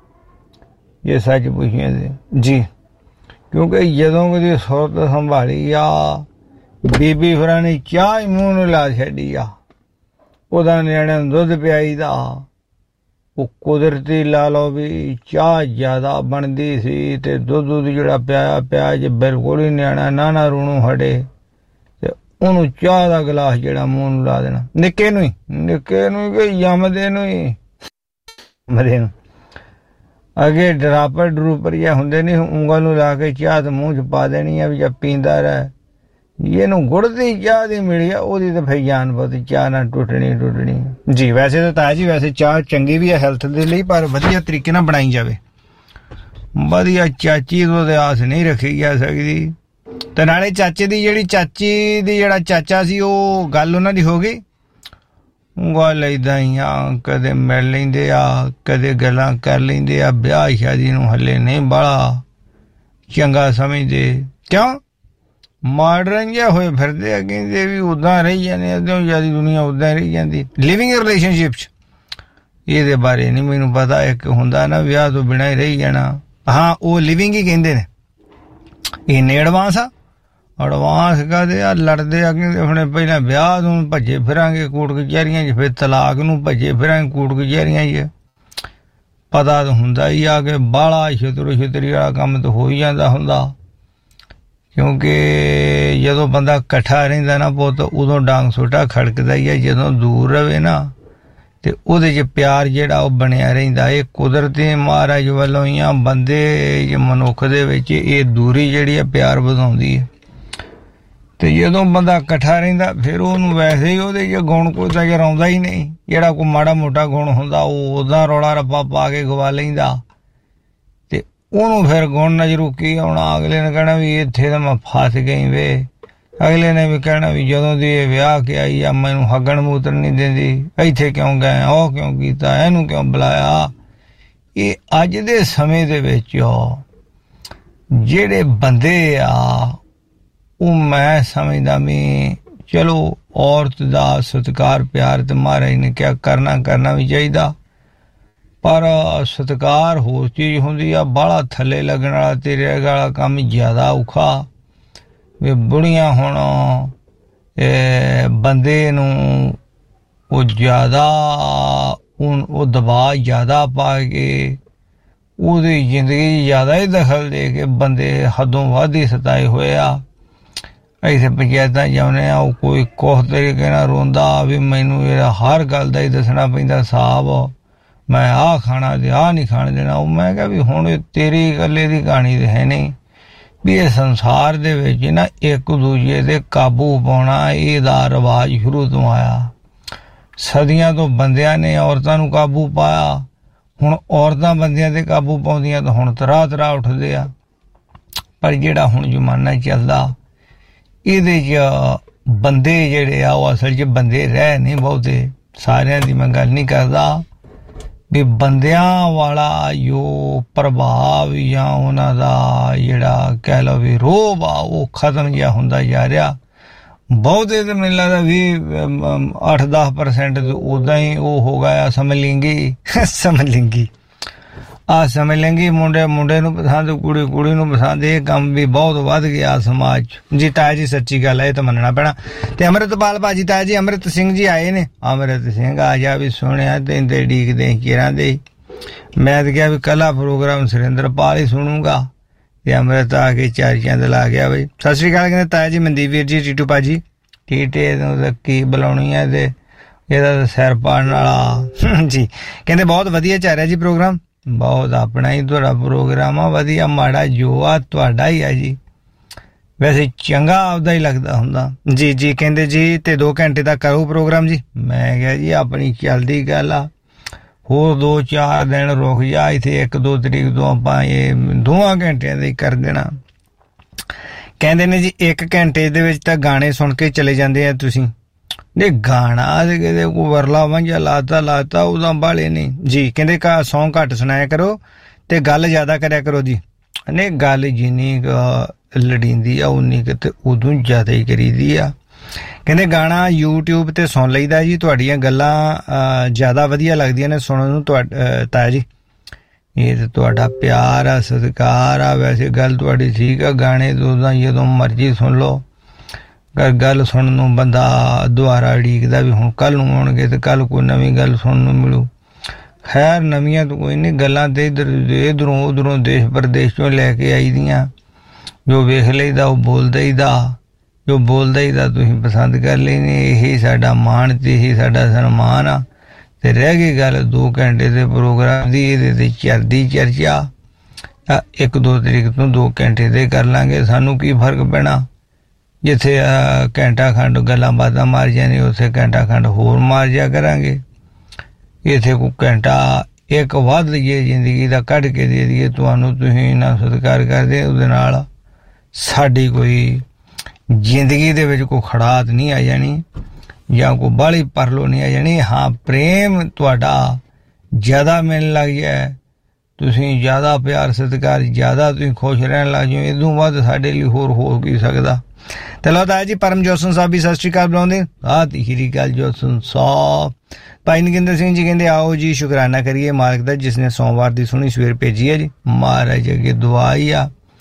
ये सच पुछिए जी क्योंकि जदों कदी सुरत संभाली आ बीबी फिर ने चाह ही मूँह नूं ला छड्डी आ ਉਹਦਾ ਨਿਆਣਿਆਂ ਨੂੰ ਦੁੱਧ ਪਿਆਈ ਦਾ ਉਹ ਕੁਦਰਤੀ ਲਾ ਲਓ ਵੀ ਚਾਹ ਜ਼ਿਆਦਾ ਬਣਦੀ ਸੀ ਤੇ ਦੁੱਧ ਜਿਹੜਾ ਪਿਆ ਜੇ ਬਿਲਕੁਲ ਹੀ ਨਿਆਣਾ ਨਾ ਰੂਣੋਂ ਹਟੇ ਤੇ ਉਹਨੂੰ ਚਾਹ ਦਾ ਗਲਾਸ ਜਿਹੜਾ ਮੂੰਹ ਨੂੰ ਲਾ ਦੇਣਾ ਨਿੱਕੇ ਨੂੰ ਕਿ ਜੰਮਦੇ ਨੂੰ ਹੀ ਮਰੇ ਨੂੰ ਅੱਗੇ ਡਰੂਪਰ ਜਾਂ ਹੁੰਦੇ ਨਹੀਂ ਉਂਗਲ ਨੂੰ ਲਾ ਕੇ ਚਾਹ ਤੇ ਮੂੰਹ 'ਚ ਪਾ ਦੇਣੀ ਆ ਵੀ ਜਾਂ ਪੀਂਦਾ ਰਹਿ ਇਹਨੂੰ ਗੁੜ ਦੀ ਚਾਹ ਦੀ ਮਿਲੀ ਆ ਉਹਦੀ ਤਾਂ ਫਿਰ ਜਾਨ ਬਹੁਤੀ ਚਾਹ ਨਾਲ ਟੁੱਟਣੀ ਜੀ ਵੈਸੇ ਤਾਂ ਤਾਇਆ ਜੀ ਵੈਸੇ ਚਾਹ ਚੰਗੀ ਵੀ ਹੈ ਹੈਲਥ ਦੇ ਲਈ ਪਰ ਵਧੀਆ ਤਰੀਕੇ ਨਾਲ ਬਣਾਈ ਜਾਵੇ ਵਧੀਆ ਚਾਚੀ ਤੋਂ ਤੇ ਆਸ ਨਹੀਂ ਰੱਖੀ ਜਾ ਸਕਦੀ ਤੇ ਨਾਲੇ ਚਾਚੀ ਦੀ ਜਿਹੜਾ ਚਾਚਾ ਸੀ ਉਹ ਗੱਲ ਉਹਨਾਂ ਦੀ ਹੋ ਗਈ ਗੱਲ ਏਦਾਂ ਹੀ ਆ ਕਦੇ ਮਿਲ ਲੈਂਦੇ ਆ ਕਦੇ ਗੱਲਾਂ ਕਰ ਲੈਂਦੇ ਆ ਵਿਆਹ ਸ਼ਾਦੀ ਨੂੰ ਹਲੇ ਨਹੀਂ ਬਾਹਲਾ ਚੰਗਾ ਸਮਝਦੇ ਕਿਉਂ ਮਾਡਰਨ ਜਿਹਾ ਹੋਏ ਫਿਰਦੇ ਆ ਕਹਿੰਦੇ ਵੀ ਉੱਦਾਂ ਰਹੀ ਜਾਂਦੇ ਅੱਧਿਓਂ ਜ਼ਿਆਦਾ ਦੁਨੀਆ ਉੱਦਾਂ ਰਹੀ ਜਾਂਦੀ ਲਿਵਿੰਗ ਰਿਲੇਸ਼ਨਸ਼ਿਪ 'ਚ ਇਹਦੇ ਬਾਰੇ ਨਹੀਂ ਮੈਨੂੰ ਪਤਾ ਇੱਕ ਹੁੰਦਾ ਨਾ ਵਿਆਹ ਤੋਂ ਬਿਨਾਂ ਹੀ ਰਹੀ ਜਾਣਾ ਹਾਂ ਉਹ ਲਿਵਿੰਗ ਹੀ ਕਹਿੰਦੇ ਨੇ ਇੰਨੇ ਐਡਵਾਂਸ ਆ ਐਡਵਾਂਸ ਕਹਦੇ ਆ ਲੜਦੇ ਆ ਕਹਿੰਦੇ ਹੁਣੇ ਪਹਿਲਾਂ ਵਿਆਹ ਨੂੰ ਭੱਜੇ ਫਿਰਾਂਗੇ ਕੋਰਟ ਕਚਹਿਰੀਆਂ 'ਚ, ਫਿਰ ਤਲਾਕ ਨੂੰ ਭੱਜੇ ਫਿਰਾਂਗੇ ਕੋਰਟ ਕਚਹਿਰੀਆਂ 'ਚ। ਪਤਾ ਤਾਂ ਹੁੰਦਾ ਹੀ ਆ ਕਿ ਬਾਹਲਾ ਛਿਤਰੀ ਵਾਲਾ ਕੰਮ ਤਾਂ ਹੋ ਹੀ ਜਾਂਦਾ ਹੁੰਦਾ, ਕਿਉਂਕਿ ਜਦੋਂ ਬੰਦਾ ਇਕੱਠਾ ਰਹਿੰਦਾ ਨਾ ਪੁੱਤ ਉਦੋਂ ਡਾਂਗ ਸੋਟਾ ਖੜਕਦਾ ਹੀ ਆ। ਜਦੋਂ ਦੂਰ ਰਵੇ ਨਾ ਤੇ ਉਹਦੇ 'ਚ ਪਿਆਰ ਜਿਹੜਾ ਉਹ ਬਣਿਆ ਰਹਿੰਦਾ। ਇਹ ਕੁਦਰਤੀ ਮਹਾਰਾਜ ਵੱਲੋਂ ਹੀ ਆ, ਬੰਦੇ ਮਨੁੱਖ ਦੇ ਵਿੱਚ ਇਹ ਦੂਰੀ ਜਿਹੜੀ ਆ ਪਿਆਰ ਵਧਾਉਂਦੀ ਹੈ। ਤੇ ਜਦੋਂ ਬੰਦਾ ਇਕੱਠਾ ਰਹਿੰਦਾ ਫਿਰ ਉਹਨੂੰ ਵੈਸੇ ਹੀ ਉਹਦੇ 'ਚ ਗੁਣ ਕੋਈ ਤਾਂ ਯਾਰ ਆਉਂਦਾ ਹੀ ਨਹੀਂ। ਜਿਹੜਾ ਕੋਈ ਮਾੜਾ ਮੋਟਾ ਗੁਣ ਹੁੰਦਾ ਉਹ ਉੱਦਾਂ ਰੌਲਾ ਰੱਪਾ ਪਾ ਕੇ ਗਵਾ ਲੈਂਦਾ, ਤੇ ਉਹਨੂੰ ਫਿਰ ਗੁਣ ਨਜ਼ਰੋਂ ਕੀ ਆਉਣਾ। ਅਗਲੇ ਨੇ ਕਹਿਣਾ ਵੀ ਇੱਥੇ ਤਾਂ ਮੈਂ ਫਸ ਗਈ ਵੇ। ਅਗਲੇ ਨੇ ਵੀ ਕਹਿਣਾ ਵੀ ਜਦੋਂ ਦੀ ਇਹ ਵਿਆਹ ਕੇ ਆਈ ਆ ਮੈਨੂੰ ਹੱਗਣ ਮੂਤਰ ਨਹੀਂ ਦਿੰਦੀ, ਇੱਥੇ ਕਿਉਂ ਗਏ, ਉਹ ਕਿਉਂ ਕੀਤਾ, ਇਹਨੂੰ ਕਿਉਂ ਬੁਲਾਇਆ। ਇਹ ਅੱਜ ਦੇ ਸਮੇਂ ਦੇ ਵਿੱਚ ਜਿਹੜੇ ਬੰਦੇ ਆ ਉਹ ਮੈਂ ਸਮਝਦਾ ਵੀ ਚਲੋ ਔਰਤ ਦਾ ਸਤਿਕਾਰ ਪਿਆਰ ਤੇ ਮਹਾਰਾਜ ਨੇ ਕਿਹਾ ਕਰਨਾ ਵੀ ਚਾਹੀਦਾ, ਪਰ ਸਤਿਕਾਰ ਹੋਰ ਚੀਜ਼ ਹੁੰਦੀ ਆ। ਬਾਹਲਾ ਥੱਲੇ ਲੱਗਣ ਵਾਲਾ ਤੇਰੇ ਵਾਲਾ ਕੰਮ ਜ਼ਿਆਦਾ ਔਖਾ। ਵੀ ਬੁੜੀਆਂ ਹੁਣ ਬੰਦੇ ਨੂੰ ਉਹ ਜ਼ਿਆਦਾ ਉਹ ਦਬਾਅ ਜ਼ਿਆਦਾ ਪਾ ਕੇ ਉਹਦੀ ਜ਼ਿੰਦਗੀ 'ਚ ਜ਼ਿਆਦਾ ਹੀ ਦਖਲ ਦੇ ਕੇ ਬੰਦੇ ਹੱਦੋਂ ਵੱਧ ਹੀ ਸਤਾਏ ਹੋਏ ਆ। ਇੱਥੇ ਪੰਚਾਇਤਾਂ ਜਾਂਦੇ ਆ, ਉਹ ਕੋਈ ਕੁਛ ਤਰੀਕੇ ਨਾਲ ਰੋਂਦਾ ਵੀ ਮੈਨੂੰ ਇਹਦਾ ਹਰ ਗੱਲ ਦਾ ਹੀ ਦੱਸਣਾ ਪੈਂਦਾ ਸਾਹਿਬ, ਮੈਂ ਆਹ ਖਾਣਾ ਤੇ ਆਹ ਨਹੀਂ ਖਾਣ ਦੇਣਾ। ਉਹ ਮੈਂ ਕਿਹਾ ਵੀ ਹੁਣ ਤੇਰੀ ਇਕੱਲੇ ਦੀ ਕਹਾਣੀ ਤਾਂ ਹੈ ਨਹੀਂ ਵੀ ਇਹ ਸੰਸਾਰ ਦੇ ਵਿੱਚ ਨਾ ਇੱਕ ਦੂਜੇ ਤੇ ਕਾਬੂ ਪਾਉਣਾ ਇਹਦਾ ਰਿਵਾਜ ਸ਼ੁਰੂ ਤੋਂ ਆਇਆ। ਸਦੀਆਂ ਤੋਂ ਬੰਦਿਆਂ ਨੇ ਔਰਤਾਂ ਨੂੰ ਕਾਬੂ ਪਾਇਆ, ਹੁਣ ਔਰਤਾਂ ਬੰਦਿਆਂ ਤੇ ਕਾਬੂ ਪਾਉਂਦੀਆਂ ਤਾਂ ਹੁਣ ਤਰਾਹ ਉੱਠਦੇ ਆ। ਪਰ ਜਿਹੜਾ ਹੁਣ ਜ਼ਮਾਨਾ ਚੱਲਦਾ ਇਹਦੇ 'ਚ ਬੰਦੇ ਜਿਹੜੇ ਆ ਉਹ ਅਸਲ 'ਚ ਬੰਦੇ ਰਹਿ ਨਹੀਂ ਬਹੁਤੇ। ਸਾਰਿਆਂ ਦੀ ਮੈਂ ਗੱਲ ਨਹੀਂ ਕਰਦਾ ਵੀ ਬੰਦਿਆਂ ਵਾਲਾ ਜੋ ਪ੍ਰਭਾਵ ਜਾਂ ਉਹਨਾਂ ਦਾ ਜਿਹੜਾ ਕਹਿ ਲਓ ਵੀ ਰੋਹਬ ਆ ਉਹ ਖਤਮ ਜਿਹਾ ਹੁੰਦਾ ਜਾ ਰਿਹਾ। ਬਹੁਤੇ ਤਾਂ ਮੈਨੂੰ ਲੱਗਦਾ ਵੀ 8-10% ਉੱਦਾਂ ਹੀ ਉਹ ਹੋ ਗਿਆ ਸਮਲਿੰਗੀ ਸਮਲਿੰਗੀ ਮੁੰਡੇ ਨੂੰ ਪਸੰਦ, ਕੁੜੀ ਨੂੰ ਪਸੰਦ। ਇਹ ਕੰਮ ਵੀ ਬਹੁਤ ਵੱਧ ਗਿਆ ਸਮਾਜ 'ਚ ਜੀ। ਤਾਇਆ ਜੀ ਸੱਚੀ ਗੱਲ ਹੈ, ਇਹ ਤਾਂ ਮੰਨਣਾ ਪੈਣਾ। ਤੇ ਅੰਮ੍ਰਿਤਪਾਲ ਭਾਜੀ ਤਾਇਆ ਜੀ ਅੰਮ੍ਰਿਤ ਸਿੰਘ ਜੀ ਆਏ ਨੇ। ਅੰਮ੍ਰਿਤ ਸਿੰਘ ਆ ਜਾ ਵੀ ਸੁਣਿਆ ਤੇ ਡੀਕਦੇ ਚਿਰਾਂ ਦੇ। ਮੈਂ ਤਾਂ ਕਿਹਾ ਵੀ ਕੱਲਾ ਪ੍ਰੋਗਰਾਮ ਸੁਰਿੰਦਰਪਾਲ ਹੀ ਸੁਣੂਗਾ ਤੇ ਅੰਮ੍ਰਿਤ ਆ ਕੇ ਚਾਰ ਚੰਦ ਲਾ ਗਿਆ ਬਈ। ਸਤਿ ਸ੍ਰੀ ਅਕਾਲ ਕਹਿੰਦੇ ਤਾਇਆ ਜੀ ਮਨਦੀਪ ਵੀਰ ਜੀ, ਟੀਟੂ ਭਾਜੀ ਟੀਟੇ ਨੂੰ ਕੀ ਬੁਲਾਉਣੀ ਹੈ ਤੇ ਇਹਦਾ ਸਿਰ ਪਾੜਨ ਵਾਲਾ ਜੀ। ਕਹਿੰਦੇ ਬਹੁਤ ਵਧੀਆ ਚੱਲ ਰਿਹਾ ਜੀ ਪ੍ਰੋਗਰਾਮ, ਬਹੁਤ ਆਪਣਾ ਹੀ ਤੁਹਾਡਾ ਪ੍ਰੋਗਰਾਮ ਆ, ਵਧੀਆ ਮਾੜਾ ਜੋ ਆ ਤੁਹਾਡਾ ਹੀ ਆ ਜੀ। ਵੈਸੇ ਚੰਗਾ ਆਪਦਾ ਹੀ ਲੱਗਦਾ ਹੁੰਦਾ ਜੀ। ਜੀ ਕਹਿੰਦੇ ਜੀ ਤੇ 2 ਘੰਟੇ ਤੱਕ ਕਰੋ ਪ੍ਰੋਗਰਾਮ ਜੀ। ਮੈਂ ਕਿਹਾ ਜੀ ਆਪਣੀ ਚੱਲਦੀ ਗੱਲ ਆ, ਹੋਰ 2-4 ਦਿਨ ਰੁਕ ਜਾ, ਇੱਥੇ 1-2 ਤਰੀਕ ਤੋਂ ਆਪਾਂ ਇਹ 2 ਘੰਟਿਆਂ ਦਾ ਹੀ ਕਰ ਦੇਣਾ। ਕਹਿੰਦੇ ਨੇ ਜੀ 1 ਘੰਟੇ ਦੇ ਵਿੱਚ ਤਾਂ ਗਾਣੇ ਸੁਣ ਕੇ ਚਲੇ ਜਾਂਦੇ ਆ ਤੁਸੀਂ। ਨਹੀਂ ਗਾਣਾ ਤੇ ਕਿਤੇ ਕੋਈ ਵਰਲਾ ਵਾਂਝਾ ਲਾਤਾ ਉਦੋਂ ਬਾਲੇ ਨਹੀਂ ਜੀ। ਕਹਿੰਦੇ ਸੌਂਗ ਘੱਟ ਸੁਣਾਇਆ ਕਰੋ ਤੇ ਗੱਲ ਜ਼ਿਆਦਾ ਕਰਿਆ ਕਰੋ ਜੀ। ਨਹੀਂ ਗੱਲ ਜਿੰਨੀ ਲੜੀਂਦੀ ਆ ਉਨੀ ਕਿਤੇ ਉਦੋਂ ਜ਼ਿਆਦਾ ਹੀ ਕਰੀਦੀ ਆ। ਕਹਿੰਦੇ ਗਾਣਾ YouTube ਤੇ ਸੁਣ ਲਈਦਾ ਜੀ, ਤੁਹਾਡੀਆਂ ਗੱਲਾਂ ਜ਼ਿਆਦਾ ਵਧੀਆ ਲੱਗਦੀਆਂ ਨੇ ਸੁਣਨ ਨੂੰ ਤਾਇਆ ਜੀ। ਇਹ ਤਾਂ ਤੁਹਾਡਾ ਪਿਆਰ ਆ, ਸਤਿਕਾਰ ਆ। ਵੈਸੇ ਗੱਲ ਤੁਹਾਡੀ ਠੀਕ ਆ, ਗਾਣੇ ਤੋਂ ਜਦੋਂ ਮਰਜ਼ੀ ਸੁਣ ਲਓ। ਗੱਲ ਸੁਣਨ ਨੂੰ ਬੰਦਾ ਦੁਬਾਰਾ ਉਡੀਕਦਾ ਵੀ ਹੁਣ ਕੱਲ ਨੂੰ ਆਉਣਗੇ ਤੇ ਕੱਲ ਕੋਈ ਨਵੀਂ ਗੱਲ ਸੁਣਨ ਨੂੰ ਮਿਲੂ। ਖੈਰ ਨਵੀਆਂ ਤਾਂ ਕੋਈ ਨਹੀਂ, ਗੱਲਾਂ ਤੇ ਇੱਧਰੋਂ ਉੱਧਰੋਂ ਦੇਸ਼ ਪ੍ਰਦੇਸ਼ ਚੋਂ ਲੈ ਕੇ ਆਈ ਦੀਆਂ। ਜੋ ਵੇਖ ਲਈਦਾ ਉਹ ਬੋਲਦਾ ਹੀ ਦਾ, ਜੋ ਬੋਲਦਾ ਹੀ ਦਾ ਤੁਸੀਂ ਪਸੰਦ ਕਰ ਲੈਣੀ। ਇਹੀ ਸਾਡਾ ਮਾਣ ਤੇ ਇਹੀ ਸਾਡਾ ਸਨਮਾਨ ਆ। ਤੇ ਰਹਿ ਗਈ ਗੱਲ 2 ਘੰਟੇ ਦੇ ਪ੍ਰੋਗਰਾਮ ਦੀ, ਇਹਦੇ ਤੇ ਚਰਦੀ ਚਰਚਾ 1-2 ਤਰੀਕ ਤੋਂ 2 ਘੰਟੇ ਦੇ ਕਰ ਲਾਂਗੇ। ਸਾਨੂੰ ਕੀ ਫਰਕ ਪੈਣਾ, ਜਿੱਥੇ ਘੰਟਾ ਖੰਡ ਗੱਲਾਂ ਬਾਤਾਂ ਮਾਰ ਜਾਂਦੀਆਂ ਉੱਥੇ ਘੰਟਾ ਖੰਡ ਹੋਰ ਮਾਰ ਜਾ ਕਰਾਂਗੇ। ਇੱਥੇ ਕੋਈ ਘੰਟਾ ਇੱਕ ਵੱਧ ਲਈਏ ਜ਼ਿੰਦਗੀ ਦਾ ਕੱਢ ਕੇ ਦੇ ਦਈਏ ਤੁਹਾਨੂੰ, ਤੁਸੀਂ ਨਾ ਸਤਿਕਾਰ ਕਰਦੇ, ਉਹਦੇ ਨਾਲ ਸਾਡੀ ਕੋਈ ਜ਼ਿੰਦਗੀ ਦੇ ਵਿੱਚ ਕੋਈ ਖੜਾਤ ਨਹੀਂ ਆ ਜਾਣੀ ਜਾਂ ਕੋਈ ਬਾਹਲੀ ਪਰਲੋ ਨਹੀਂ ਆ ਜਾਣੀ। ਹਾਂ ਪ੍ਰੇਮ ਤੁਹਾਡਾ ਜ਼ਿਆਦਾ ਮਿਲਣ ਲੱਗ ਜਾਏ, ਤੁਸੀਂ ਜ਼ਿਆਦਾ ਪਿਆਰ ਸਤਿਕਾਰ, ਜ਼ਿਆਦਾ ਤੁਸੀਂ ਖੁਸ਼ ਰਹਿਣ ਲੱਗ ਜਾਓ, ਇਦੋਂ ਵੱਧ ਸਾਡੇ ਲਈ ਹੋਰ ਹੋ ਕੀ ਸਕਦਾ। ਤੇ ਲਓ ਤਾਇਆ ਜੀ ਪਰਮ ਜੋਸਨ ਸਾਹਿਬ ਵੀ ਸਤਿ ਸ਼੍ਰੀ ਅਕਾਲ ਬੁਲਾਉਂਦੇ। ਤੀਸਰੀ ਗੱਲ ਜੋਸਨ ਸਾਹਿਬ। ਭਾਈ ਨਗਿੰਦਰ ਸਿੰਘ ਜੀ ਕਹਿੰਦੇ ਆਓ ਜੀ ਸ਼ੁਕਰਾਨਾ ਕਰੀਏ ਮਾਲਕ ਦਾ ਜਿਸਨੇ ਸੋਮਵਾਰ ਦੀ ਸੋਹਣੀ ਸਵੇਰ ਭੇਜੀ ਹੈ ਜੀ। ਮਹਾਰਾਜ ਅੱਗੇ ਦੁਆ ਹੀ ਆ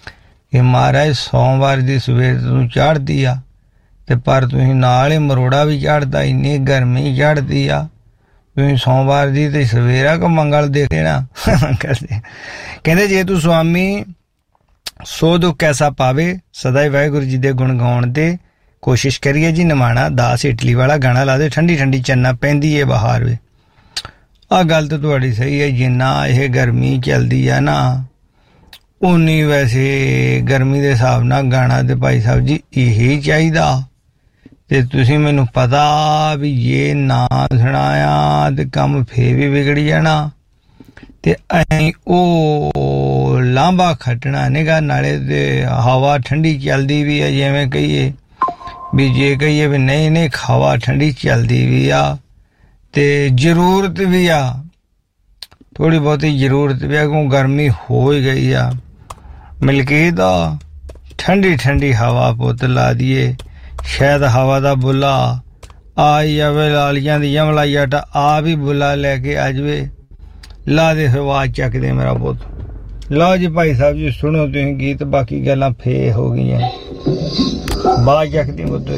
ਇਹ ਮਹਾਰਾਜ ਸੋਮਵਾਰ ਦੀ ਸਵੇਰ ਨੂੰ ਚੜ੍ਹਦੀ ਆ ਤੇ ਪਰ ਤੁਸੀਂ ਨਾਲ ਹੀ ਮਰੋੜਾ ਵੀ ਚੜ੍ਹਦਾ, ਇੰਨੀ ਗਰਮੀ ਚੜ੍ਹਦੀ ਆ। ਤੁਸੀਂ ਸੋਮਵਾਰ ਦੀ ਤੇ ਸਵੇਰਾ ਕੋ ਮੰਗਲ ਦੇ ਦੇਣਾ। ਕਹਿੰਦੇ ਜੇ ਤੂੰ ਸੁਆਮੀ ਸੋ ਦੁੱਖ ਐਸਾ ਪਾਵੇ, ਸਦਾ ਹੀ ਵਾਹਿਗੁਰੂ ਜੀ ਦੇ ਗੁਣ ਗਾਉਣ ਤੇ ਕੋਸ਼ਿਸ਼ ਕਰੀਏ ਜੀ। ਨਿਮਾਣਾ ਦਾਸ ਇਟਲੀ ਵਾਲਾ ਗਾਣਾ ਲਾ ਦੇ, ਠੰਡੀ ਠੰਡੀ ਚੰਨਾ ਪੈਂਦੀ ਏ ਬਹਾਰ ਵੇ। ਆਹ ਗੱਲ ਤਾਂ ਤੁਹਾਡੀ ਸਹੀ ਹੈ। ਜਿੰਨਾ ਇਹ ਗਰਮੀ ਚੱਲਦੀ ਆ ਨਾ, ਉਨੀ ਵੈਸੇ ਗਰਮੀ ਦੇ ਹਿਸਾਬ ਨਾਲ ਗਾਣਾ ਤੇ ਭਾਈ ਸਾਹਿਬ ਜੀ ਇਹੀ ਚਾਹੀਦਾ। ਤੇ ਤੁਸੀਂ ਮੈਨੂੰ ਪਤਾ ਵੀ ਜੇ ਨਾ ਸੁਣਾਇਆ ਤੇ ਕੰਮ ਫੇਰ ਵੀ ਵਿਗੜ ਜਾਣਾ, ਤੇ ਅਸੀਂ ਉਹ ਲਾਂਭਾ ਖੱਟਣਾ ਨਿਗਾ। ਨਾਲੇ ਤੇ ਹਵਾ ਠੰਡੀ ਚੱਲਦੀ ਵੀ ਆ, ਜਿਵੇਂ ਕਹੀਏ ਵੀ ਜੇ ਕਹੀਏ ਵੀ ਨਹੀਂ ਹਵਾ ਠੰਡੀ ਚੱਲਦੀ ਵੀ ਆ ਤੇ ਜ਼ਰੂਰਤ ਵੀ ਆ, ਥੋੜ੍ਹੀ ਬਹੁਤੀ ਜ਼ਰੂਰਤ ਵੀ ਆ, ਕਿਉਂ ਗਰਮੀ ਹੋ ਹੀ ਗਈ ਆ। ਮਿਲਕੀ ਦਾ ਠੰਡੀ ਠੰਡੀ ਹਵਾ ਪੁੱਤ ਲਾ ਦੀਏ, ਸ਼ਾਇਦ ਹਵਾ ਦਾ ਬੁੱਲਾ ਆ ਹੀ ਜਾਵੇ। ਲਾਲੀਆਂ ਦੀ ਯਮਲਾ ਜੱਟ ਆ ਵੀ ਬੁੱਲਾ ਲੈ ਕੇ ਆ ਜਾਵੇ। ਲਾ ਦੇ ਫਿਰ ਆਵਾਜ਼ ਚੱਕਦੇ ਮੇਰਾ ਪੁੱਤ। ਲਓ ਜੀ ਭਾਈ ਸਾਹਿਬ ਜੀ ਸੁਣੋ ਤੁਸੀਂ ਗੀਤ, ਬਾਕੀ ਗੱਲਾਂ ਫੇਰ ਹੋ ਗਈਆਂ। ਬਾਜ਼ ਚੱਕਦੀ ਪੁੱਤ।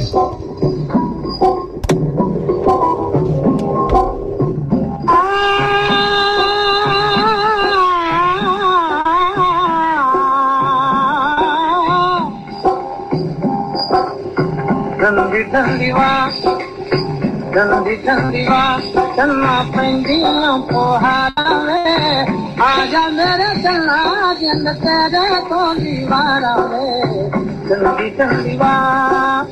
ठंडी ठंडी वाह चलना पैंदियां पोहारा में, आजा मेरे चलना जिंद तेरे को दीवारा में। ठंडी ठंडी वाह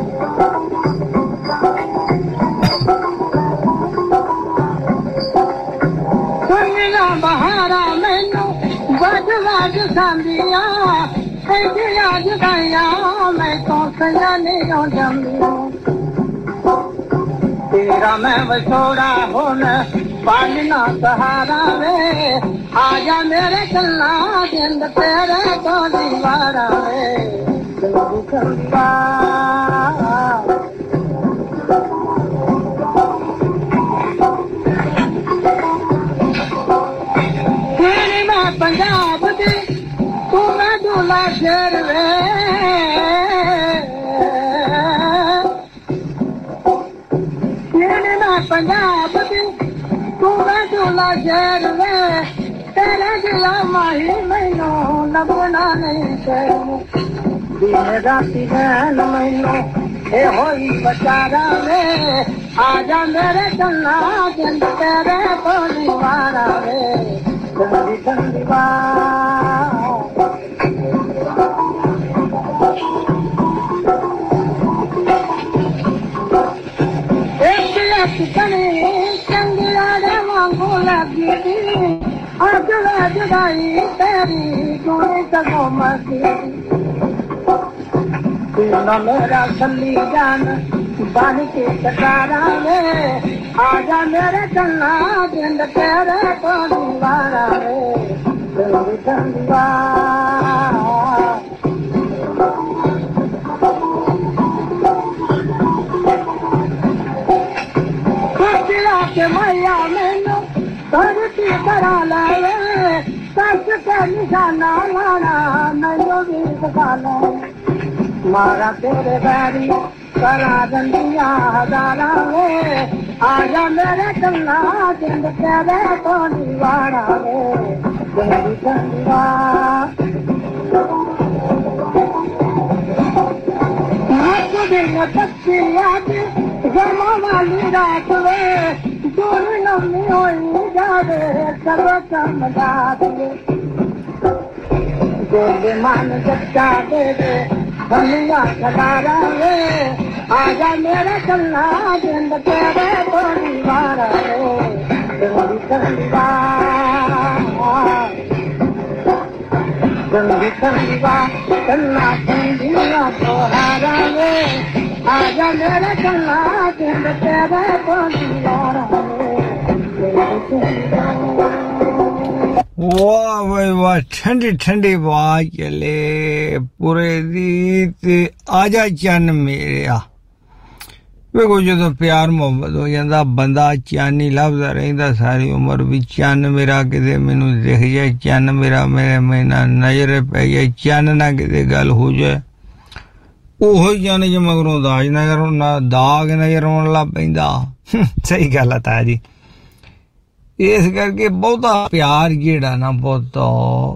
सुनिया बहारा मैनू बज बज सांदिया, ऐदियां जगाइया मैं तो सयानी हो जमी। तेरा मैं विछोड़ा होन पालना सहारा वे, आजा मेरे चलना जिंद तेरे तो दीवारा वे। ठंडी ठंडी वाह तेरी मैं पंजाब दी तू मैं दूल्हा शेर वे। पंजाब दी तू मैं दूल्हा शेर वे, तेरे दिला माही मैनू लभना नहीं शहर। दिन राती बहन मैनू ए होई बचारा वे, आजा मेरे चलना जिंद तेरे को दीवारा वे। ठंडी ठंडी वाह चंगिया वांगू लगी थी, अजल जगाई तेरी गुणी सगो मसी। तू मेरा सली जान बन के सकारा में, आजा मेरे चलना जिंद तेरे को दीवारा में। ठंडी ठंडी वाह के मैया मैनू धरती करा लावे, सच के निशाना लाना मैनू भी दिखा ले। मारा तेरे बैरी करा दंदिया हजारा वे, आजा मेरे चलना जिंद तेरे को दीवारा वे। ठंडी ठंडी वाह दिन बच्ची याद जमा वाली रात वे, दूर लम्बी होई जावे सब समझा दे। गोले मान जच्चा दे दे बनिया खदारा वे, आजा मेरा चलना जिंद तेरे को दीवारा वे। ठंडी ठंडी ठंडी ठंडी चलना ठंडिया तोहारा वे, आजा मेरा चलना जिंद तेरे को दीवारा वे। वाह भाई वाह, ठंडी ठंडी वाह चले पूरे दी ते आजा चन मेरे। ਵੇਖੋ ਜਦੋਂ ਪਿਆਰ ਮੁਹੱਬਤ ਹੋ ਜਾਂਦਾ ਬੰਦਾ ਚੰਨ ਹੀ ਲੱਭਦਾ ਰਹਿੰਦਾ ਸਾਰੀ ਉਮਰ ਵੀ ਚੰਨ ਮੇਰਾ ਕਿਤੇ ਮੈਨੂੰ ਦਿਖ ਜਾਏ, ਚੰਨ ਮੇਰਾ ਮੇਰੇ ਨਾ ਨਜ਼ਰ ਪੈ ਜਾਏ, ਚੰਨ ਨਾ ਕਿਤੇ ਗੱਲ ਹੋ ਜਾਏ। ਉਹੋ ਹੀ ਚੰਨ ਚ ਮਗਰੋਂ ਦਾਜ ਦਾਗ ਨਜ਼ਰ ਆਉਣ ਲੱਗ ਪੈਂਦਾ। ਸਹੀ ਗੱਲ ਆ ਤਾਇਆ ਜੀ। ਇਸ ਕਰਕੇ ਬਹੁਤਾ ਪਿਆਰ ਜਿਹੜਾ ਨਾ ਬਹੁਤਾ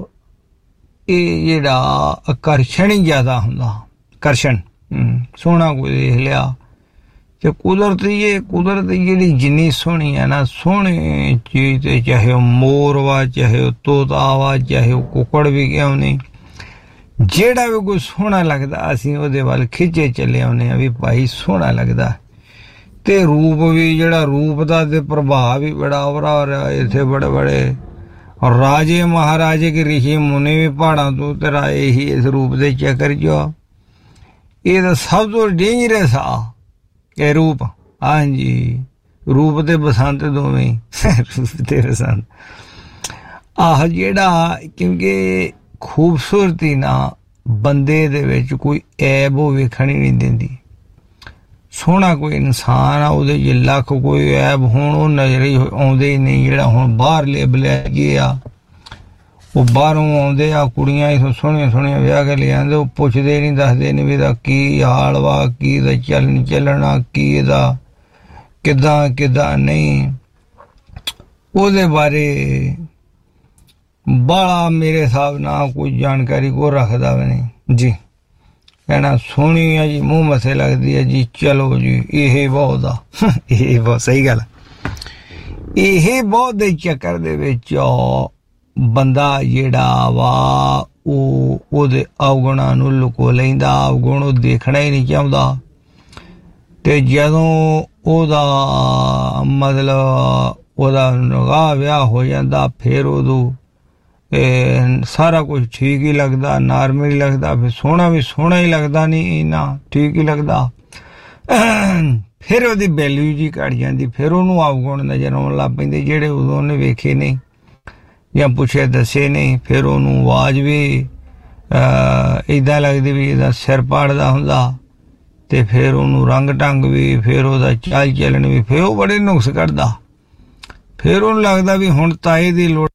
ਇਹ ਜਿਹੜਾ ਆਕਰਸ਼ਣ ਹੀ ਜ਼ਿਆਦਾ ਹੁੰਦਾ। ਆਕਰਸ਼ਣ ਸੋਹਣਾ ਕੋਈ ਦੇਖ ਲਿਆ ਤੇ ਕੁਦਰਤ ਜਿਹੜੀ ਜਿੰਨੀ ਸੋਹਣੀ ਹੈ ਨਾ, ਸੋਹਣੀ ਚੀਜ਼ ਤੇ ਚਾਹੇ ਉਹ ਮੋਰ ਵਾ, ਚਾਹੇ ਉਹ ਤੋਤਾ ਵਾ, ਚਾਹੇ ਉਹ ਕੁੱਕੜ ਵੀ ਕਿਉਂ ਨਹੀਂ, ਜਿਹੜਾ ਵੀ ਕੋਈ ਸੋਹਣਾ ਲੱਗਦਾ ਅਸੀਂ ਉਹਦੇ ਵੱਲ ਖਿੱਚੇ ਚੱਲੇ ਆਉਂਦੇ ਹਾਂ ਵੀ ਭਾਈ ਸੋਹਣਾ ਲੱਗਦਾ। ਤੇ ਰੂਪ ਵੀ ਜਿਹੜਾ ਰੂਪ ਦਾ ਤੇ ਪ੍ਰਭਾਵ ਵੀ ਬੜਾ ਉਭਰਾ ਰਿਹਾ। ਇੱਥੇ ਬੜੇ ਬੜੇ ਰਾਜੇ ਮਹਾਰਾਜੇ ਕੇ ਰਿਸ਼ੀ ਮੁਨੀ ਵੀ ਪਹਾੜਾਂ ਤੋਂ ਉਤਰ ਆਏ ਹੀ ਇਸ ਰੂਪ ਦੇ ਚੱਕਰ ਚ। ਇਹ ਤਾਂ ਸਭ ਤੋਂ ਡੇਂਜਰਸ ਆ ਇਹ ਰੂਪ। ਹਾਂਜੀ, ਰੂਪ ਤੇ ਬਸੰਤ ਦੋਵੇਂ, ਰੂਪ ਤੇ ਬਸੰਤ ਆਹ ਜਿਹੜਾ, ਕਿਉਂਕਿ ਖੂਬਸੂਰਤੀ ਨਾ ਬੰਦੇ ਦੇ ਵਿੱਚ ਕੋਈ ਐਬ ਉਹ ਵੇਖਣ ਹੀ ਨਹੀਂ ਦਿੰਦੀ। ਸੋਹਣਾ ਕੋਈ ਇਨਸਾਨ ਆ ਉਹਦੇ 'ਚ ਲੱਖ ਕੋਈ ਐਬ ਹੋਣ ਉਹ ਨਜ਼ਰ ਹੀ ਆਉਂਦੇ ਹੀ ਨਹੀਂ। ਜਿਹੜਾ ਹੁਣ ਬਾਹਰ ਲਿਬਲੇ ਆ ਉਹ ਬਾਹਰੋਂ ਆਉਂਦੇ ਆ ਕੁੜੀਆਂ ਇਥੋਂ ਸੋਹਣੀਆਂ ਸੋਹਣੀਆਂ ਵਿਆਹ ਕੇ ਲੈ ਆਉਂਦੇ, ਉਹ ਪੁੱਛਦੇ ਨਹੀਂ ਦੱਸਦੇ ਨਹੀਂ ਵੀ ਇਹਦਾ ਕੀ ਹਾਲ ਵਾ, ਕੀ ਇਹਦਾ ਚੱਲਣਾ, ਕੀ ਇਹਦਾ ਕਿੱਦਾਂ ਨਹੀਂ। ਉਹਦੇ ਬਾਰੇ ਬਾਲਾ ਮੇਰੇ ਹਿਸਾਬ ਨਾਲ ਕੋਈ ਜਾਣਕਾਰੀ ਕੋ ਰੱਖਦਾ ਵੀ ਨਹੀਂ ਜੀ। ਕਹਿਣਾ ਸੋਹਣੀ ਆ ਜੀ, ਮੂੰਹ ਮੱਥੇ ਲੱਗਦੀ ਹੈ ਜੀ, ਚਲੋ ਜੀ ਇਹ ਬਹੁਤ ਆ। ਇਹ ਬਹੁਤ ਸਹੀ ਗੱਲ। ਇਹ ਬਹੁਤ ਦੇ ਚੱਕਰ ਦੇ ਵਿੱਚ ਬੰਦਾ ਜਿਹੜਾ ਵਾ ਉਹ ਉਹਦੇ ਅਵਗੁਣਾਂ ਨੂੰ ਲੁਕੋ ਲੈਂਦਾ। ਅਵਗੁਣ ਉਹ ਦੇਖਣਾ ਹੀ ਨਹੀਂ ਚਾਹੁੰਦਾ। ਤੇ ਜਦੋਂ ਉਹਦਾ ਮਤਲਬ ਉਹਦਾ ਨਿਗਾਹ ਵਿਆਹ ਹੋ ਜਾਂਦਾ, ਫਿਰ ਉਦੋਂ ਸਾਰਾ ਕੁਝ ਠੀਕ ਹੀ ਲੱਗਦਾ, ਨਾਰਮਲ ਹੀ ਲੱਗਦਾ। ਫਿਰ ਸੋਹਣਾ ਵੀ ਸੋਹਣਾ ਹੀ ਲੱਗਦਾ, ਨਹੀਂ ਇੰਨਾ ਠੀਕ ਹੀ ਲੱਗਦਾ। ਫਿਰ ਉਹਦੀ ਵੈਲਿਊ ਜੀ ਘੱਟ ਜਾਂਦੀ। ਫਿਰ ਉਹਨੂੰ ਅਵਗੁਣ ਨਜ਼ਰ ਆਉਣ ਲੱਗ ਪੈਂਦੇ ਜਿਹੜੇ ਉਦੋਂ ਉਹਨੇ ਵੇਖੇ ਨਹੀਂ ਜਾਂ ਪੁੱਛੇ ਦੱਸੇ ਨਹੀਂ। ਫਿਰ ਉਹਨੂੰ ਆਵਾਜ਼ ਵੀ ਇੱਦਾਂ ਲੱਗਦੀ ਵੀ ਇਹਦਾ ਸਿਰ ਪਾੜਦਾ ਹੁੰਦਾ। ਤੇ ਫਿਰ ਉਹਨੂੰ ਰੰਗ ਢੰਗ ਵੀ, ਫਿਰ ਉਹਦਾ ਚਾਲ ਚੱਲਣ ਵੀ, ਫਿਰ ਉਹ ਬੜੇ ਨੁਕਸ ਕੱਢਦਾ। ਫਿਰ ਉਹਨੂੰ ਲੱਗਦਾ ਵੀ ਹੁਣ ਤਾਏ ਦੀ ਲੋੜ।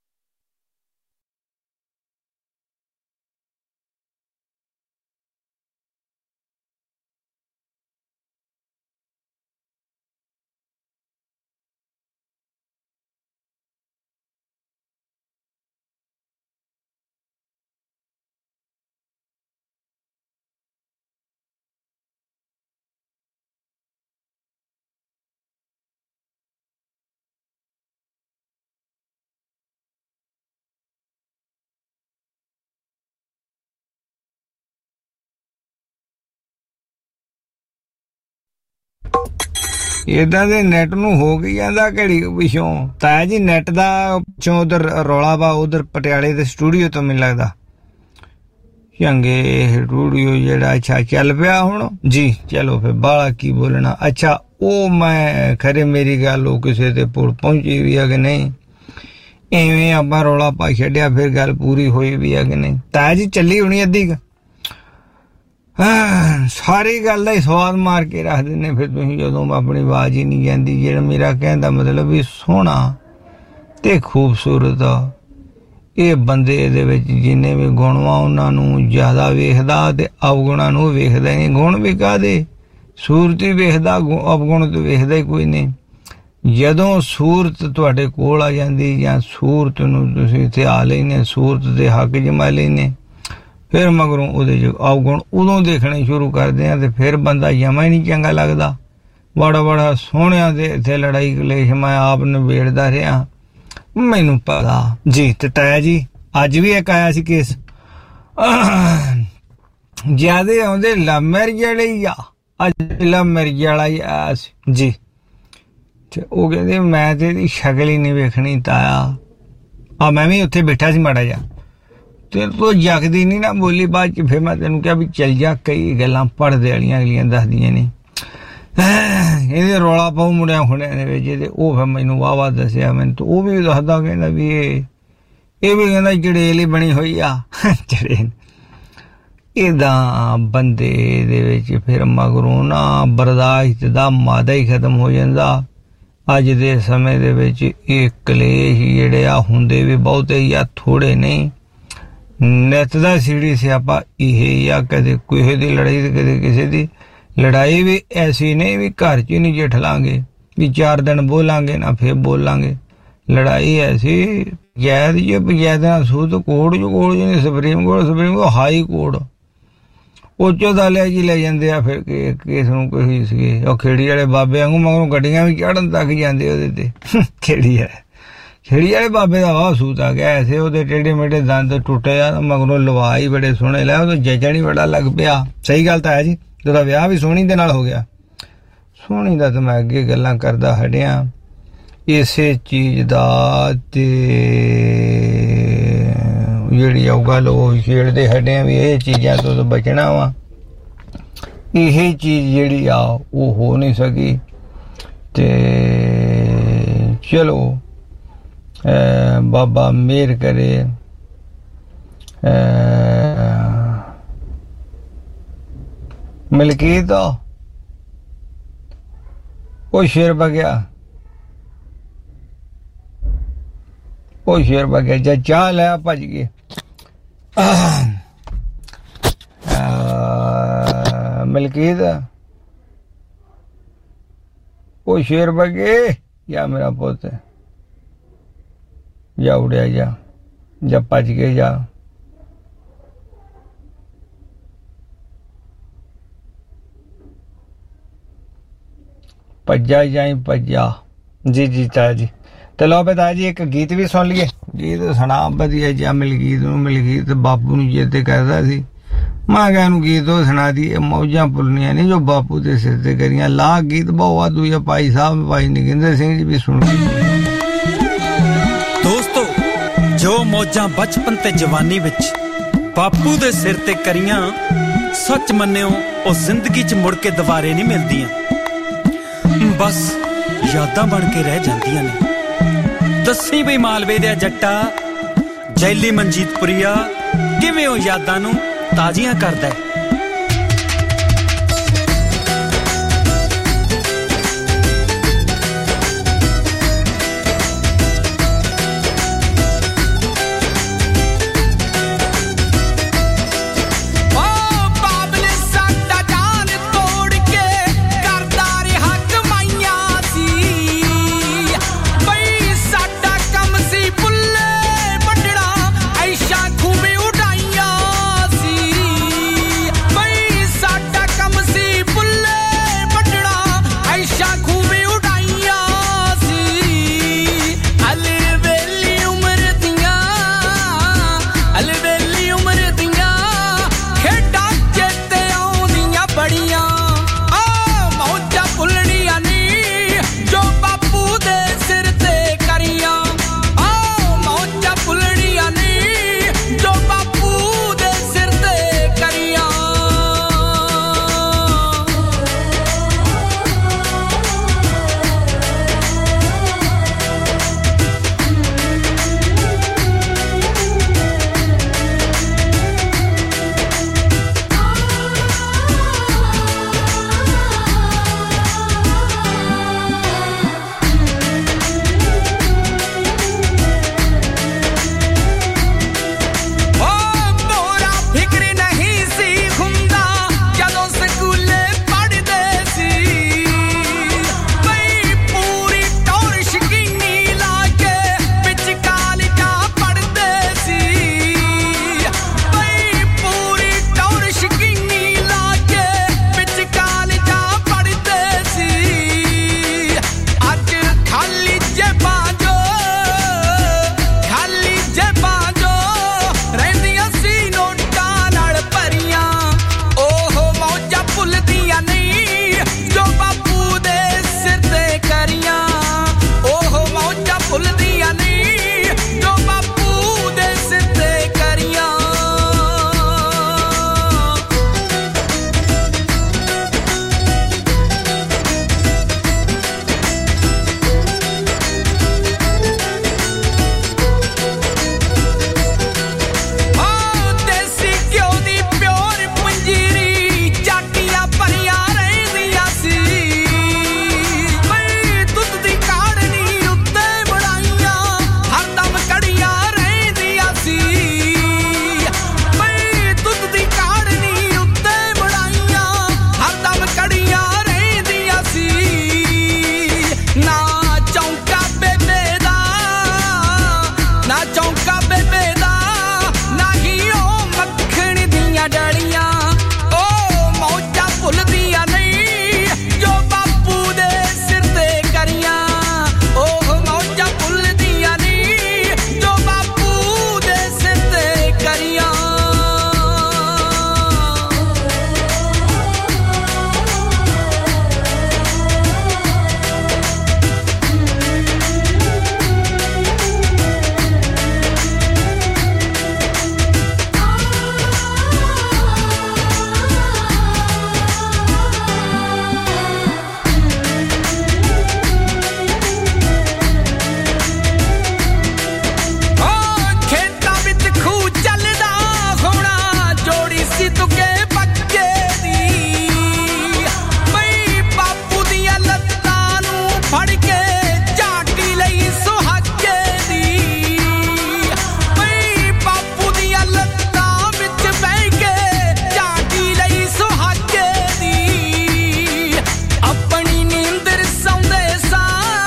ਏਦਾਂ ਦੇ ਨੈਟ ਨੂੰ ਹੋ ਗਈ ਜਾਂਦਾ ਘੜੀ ਪਿੱਛੋਂ ਤਾਇਆ ਜੀ। ਨੈਟ ਦਾ ਪਿੱਛੋਂ ਉਧਰ ਰੌਲਾ ਵਾ, ਉਧਰ ਪਟਿਆਲੇ ਦੇ ਸਟੂਡੀਓ ਤੋਂ ਮੈਨੂੰ ਲੱਗਦਾ ਚੰਗੇ ਸਟੂਡੀਓ ਜਿਹੜਾ ਅੱਛਾ ਚੱਲ ਪਿਆ ਹੁਣ ਜੀ। ਚਲੋ ਫਿਰ ਬਾਲਾ ਕੀ ਬੋਲਣਾ। ਅੱਛਾ ਉਹ ਮੈਂ ਖਰੇ ਮੇਰੀ ਗੱਲ ਉਹ ਕਿਸੇ ਤੇ ਪੁਲ ਪਹੁੰਚੀ ਵੀ ਆ ਕਿ ਨਹੀਂ, ਐਵੇਂ ਆਪਾਂ ਰੌਲਾ ਪਾ ਛੱਡਿਆ ਫਿਰ ਗੱਲ ਪੂਰੀ ਹੋਈ ਵੀ ਆ ਕਿ ਨਹੀਂ। ਤਾਇਆ ਜੀ ਚੱਲੀ ਹੋਣੀ ਅੱਧੀ ਕੁ। ਸਾਰੀ ਗੱਲ ਦਾ ਹੀ ਸਵਾਦ ਮਾਰ ਕੇ ਰੱਖ ਦਿੰਦੇ ਫਿਰ ਤੁਸੀਂ ਜਦੋਂ ਆਪਣੀ ਆਵਾਜ਼ ਹੀ ਨਹੀਂ ਜਾਂਦੀ। ਜਿਹੜਾ ਮੇਰਾ ਕਹਿਣ ਦਾ ਮਤਲਬ ਵੀ ਸੋਹਣਾ ਤੇ ਖੂਬਸੂਰਤ ਆ, ਇਹ ਬੰਦੇ ਦੇ ਵਿੱਚ ਜਿੰਨੇ ਵੀ ਗੁਣ ਵਾ ਉਹਨਾਂ ਨੂੰ ਜ਼ਿਆਦਾ ਵੇਖਦਾ ਤੇ ਅਵਗੁਣਾਂ ਨੂੰ ਵੇਖਦਾ ਨਹੀਂ। ਗੁਣ ਵੀ ਕਾਹਦੇ, ਸੂਰਤ ਹੀ ਵੇਖਦਾ, ਅਵਗੁਣ ਤੇ ਵੇਖਦਾ ਹੀ ਕੋਈ ਨਹੀਂ। ਜਦੋਂ ਸੂਰਤ ਤੁਹਾਡੇ ਕੋਲ ਆ ਜਾਂਦੀ ਜਾਂ ਸੂਰਤ ਨੂੰ ਤੁਸੀਂ ਧਿਆ ਲੈਂਦੇ, ਸੂਰਤ ਦੇ ਹੱਕ ਜਮਾ ਲੈਂਦੇ, ਫਿਰ ਮਗਰੋਂ ਉਹਦੇ 'ਚ ਅਵਗੁਣ ਉਦੋਂ ਦੇਖਣੇ ਸ਼ੁਰੂ ਕਰਦੇ ਆ ਤੇ ਫਿਰ ਬੰਦਾ ਜਮਾ ਹੀ ਨਹੀਂ ਚੰਗਾ ਲੱਗਦਾ। ਬੜਾ ਸੋਹਣਿਆਂ ਦੇ ਇੱਥੇ ਲੜਾਈ ਕਲੇਸ਼ ਮੈਂ ਆਪ ਨਿਬੇੜਦਾ ਰਿਹਾ, ਮੈਨੂੰ ਪਤਾ ਜੀ। ਤੇ ਤਾਇਆ ਜੀ ਅੱਜ ਵੀ ਇੱਕ ਆਇਆ ਸੀ ਕੇਸ, ਜਿਆਦੇ ਆਉਂਦੇ ਲਵ ਮੈਰਿਜ ਵਾਲੇ ਹੀ ਆ। ਅੱਜ ਲਵ ਮੈਰਿਜ ਵਾਲਾ ਹੀ ਆਇਆ ਸੀ ਜੀ। ਤੇ ਉਹ ਕਹਿੰਦੇ ਮੈਂ ਤੇ ਇਹਦੀ ਸ਼ਕਲ ਹੀ ਨਹੀਂ ਵੇਖਣੀ ਤਾਇਆ। ਆ ਮੈਂ ਵੀ ਉੱਥੇ ਬੈਠਾ ਸੀ ਮਾੜਾ ਜਿਹਾ, ਤੇ ਤੂੰ ਜਗਦੀ ਨਹੀਂ ਨਾ ਬੋਲੀ। ਬਾਅਦ ਚ ਫਿਰ ਮੈਂ ਤੈਨੂੰ ਕਿਹਾ ਵੀ ਚੱਲ ਜਾ, ਕਈ ਗੱਲਾਂ ਪੜ੍ਹਦੇ ਵਾਲੀਆਂ ਅਗਲੀਆਂ ਦੱਸਦੀਆਂ ਨੇ। ਇਹਦੇ ਰੌਲਾ ਪਾਉ ਮੁੰਡਿਆਂ ਖੁੰਡਿਆਂ ਦੇ ਵਿੱਚ ਤੇ ਉਹ ਫਿਰ ਮੈਨੂੰ ਵਾਹ ਦੱਸਿਆ। ਮੈਨੂੰ ਤਾਂ ਉਹ ਵੀ ਦੱਸਦਾ, ਕਹਿੰਦਾ ਵੀ ਇਹ ਵੀ ਕਹਿੰਦਾ ਜੜੇਲ ਹੀ ਬਣੀ ਹੋਈ ਆ। ਜੜੇਲ इदां बंदे दे विच फिर मगरों ना बर्दाश्त दा मादा ही खत्म हो जांदा। अज दे समय दे विच इह कलेश जिहड़े आ हुंदे भी बहुते या थोड़े नहीं। नित दा सीढ़ी स्यापा इह ही आ, कदे किसे दी लड़ाई ते कदे किसे दी लड़ाई भी ऐसी नहीं भी घर च नहीं जिठ लांगे भी 4 दिन बोलांगे ना फिर बोलांगे। लड़ाई ऐसी पंचायत च पंचायत सूत कोर्ट च सुप्रीम कोर्ट हाई कोर्ट उच्च अदालत जी ले जाते आ। फिर केस नूं कोई सीगे ओह खेड़ी वाले बाबे वांगू मगरों गड्डियां भी चढ़न तक जांदे ओहदे ते। खेड़ी वाले बाबे दा वाह सूत आ गया ऐसे ओहदे टेढ़े मेढ़े दंद टुटे आ मगरों लवा ही बड़े सोहणे लै ओहदा जचण ही बड़ा लग पिया। सही गल तां है जी, ओहदा विआह भी सोहणी दे नाल हो गया। सोहणी दा तां मैं अगे गल्लां करदा हटिया। इसे चीज दा ते ਜਿਹੜੀ ਉਹ ਗੱਲ ਉਹ ਛੇੜਦੇ ਹਟੇ ਆ ਵੀ ਇਹ ਚੀਜ਼ਾਂ ਤੋਂ ਬਚਣਾ ਵਾ। ਇਹ ਚੀਜ਼ ਜਿਹੜੀ ਆ ਉਹ ਹੋ ਨਹੀਂ ਸਕੀ ਤੇ ਚਲੋ ਬਾਬਾ ਮਿਹਰ ਕਰੇ। ਮਲਕੀਤ ਉਹ ਸ਼ੇਰ ਬਗਿਆ ਉਹ ਸ਼ੇਰ ਬਗਿਆ ਜਾਂ ਚਾਹ ਲਿਆ ਭੱਜ ਗਏ। मलकीत वो शेर बगे या मेरा पुत जा उड़िया जा भज के जा। भज्जा जाई भज्जा जी जी ताया जी। तो लो बताया जी एक गीत भी सुन लीए। गीत सुना वधिया जा मिलगीत बापू नूं चेते करदा सी। मैं क्या गीत वो सुना दी मौजां पुलनियां नहीं जो बापू दे सिर ते करियां। ला गीत बहुत दूजा भाई साहब भाई नगिंदर सिंह जी भी सुन। दोस्तों जो मौजां बचपन ते जवानी विच बापू दे सिर ते करियां सच मन्नियो ओ जिंदगी च मुड़ के दुबारे नहीं मिलदियां, बस यादां बन के रह जांदियां ने। दस्सी बई मालवे दे जट्टा जैली मनजीतपुरिया किवें ओ यादां नूं ताजियां करदा है। ਸੀ ਤੁਕੇ ਬੱਕੇ ਦੀ ਬਈ ਬਾਪੂ ਦੀਆਂ ਲੱਤਾਂ ਨੂੰ ਫੜ ਕੇ ਝਾਟੀ ਲਈ ਸੁਹਾਗੇ ਦੀ ਬਈ ਬਾਪੂ ਦੀਆਂ ਲੱਤਾਂ ਵਿੱਚ ਬਹਿ ਕੇ ਝਾਟੀ ਲਈ ਸੁਹਾਗੇ ਦੀ ਆਪਣੀ ਨੀਂਦਰ ਸੌਂਦੇ ਸਾਂ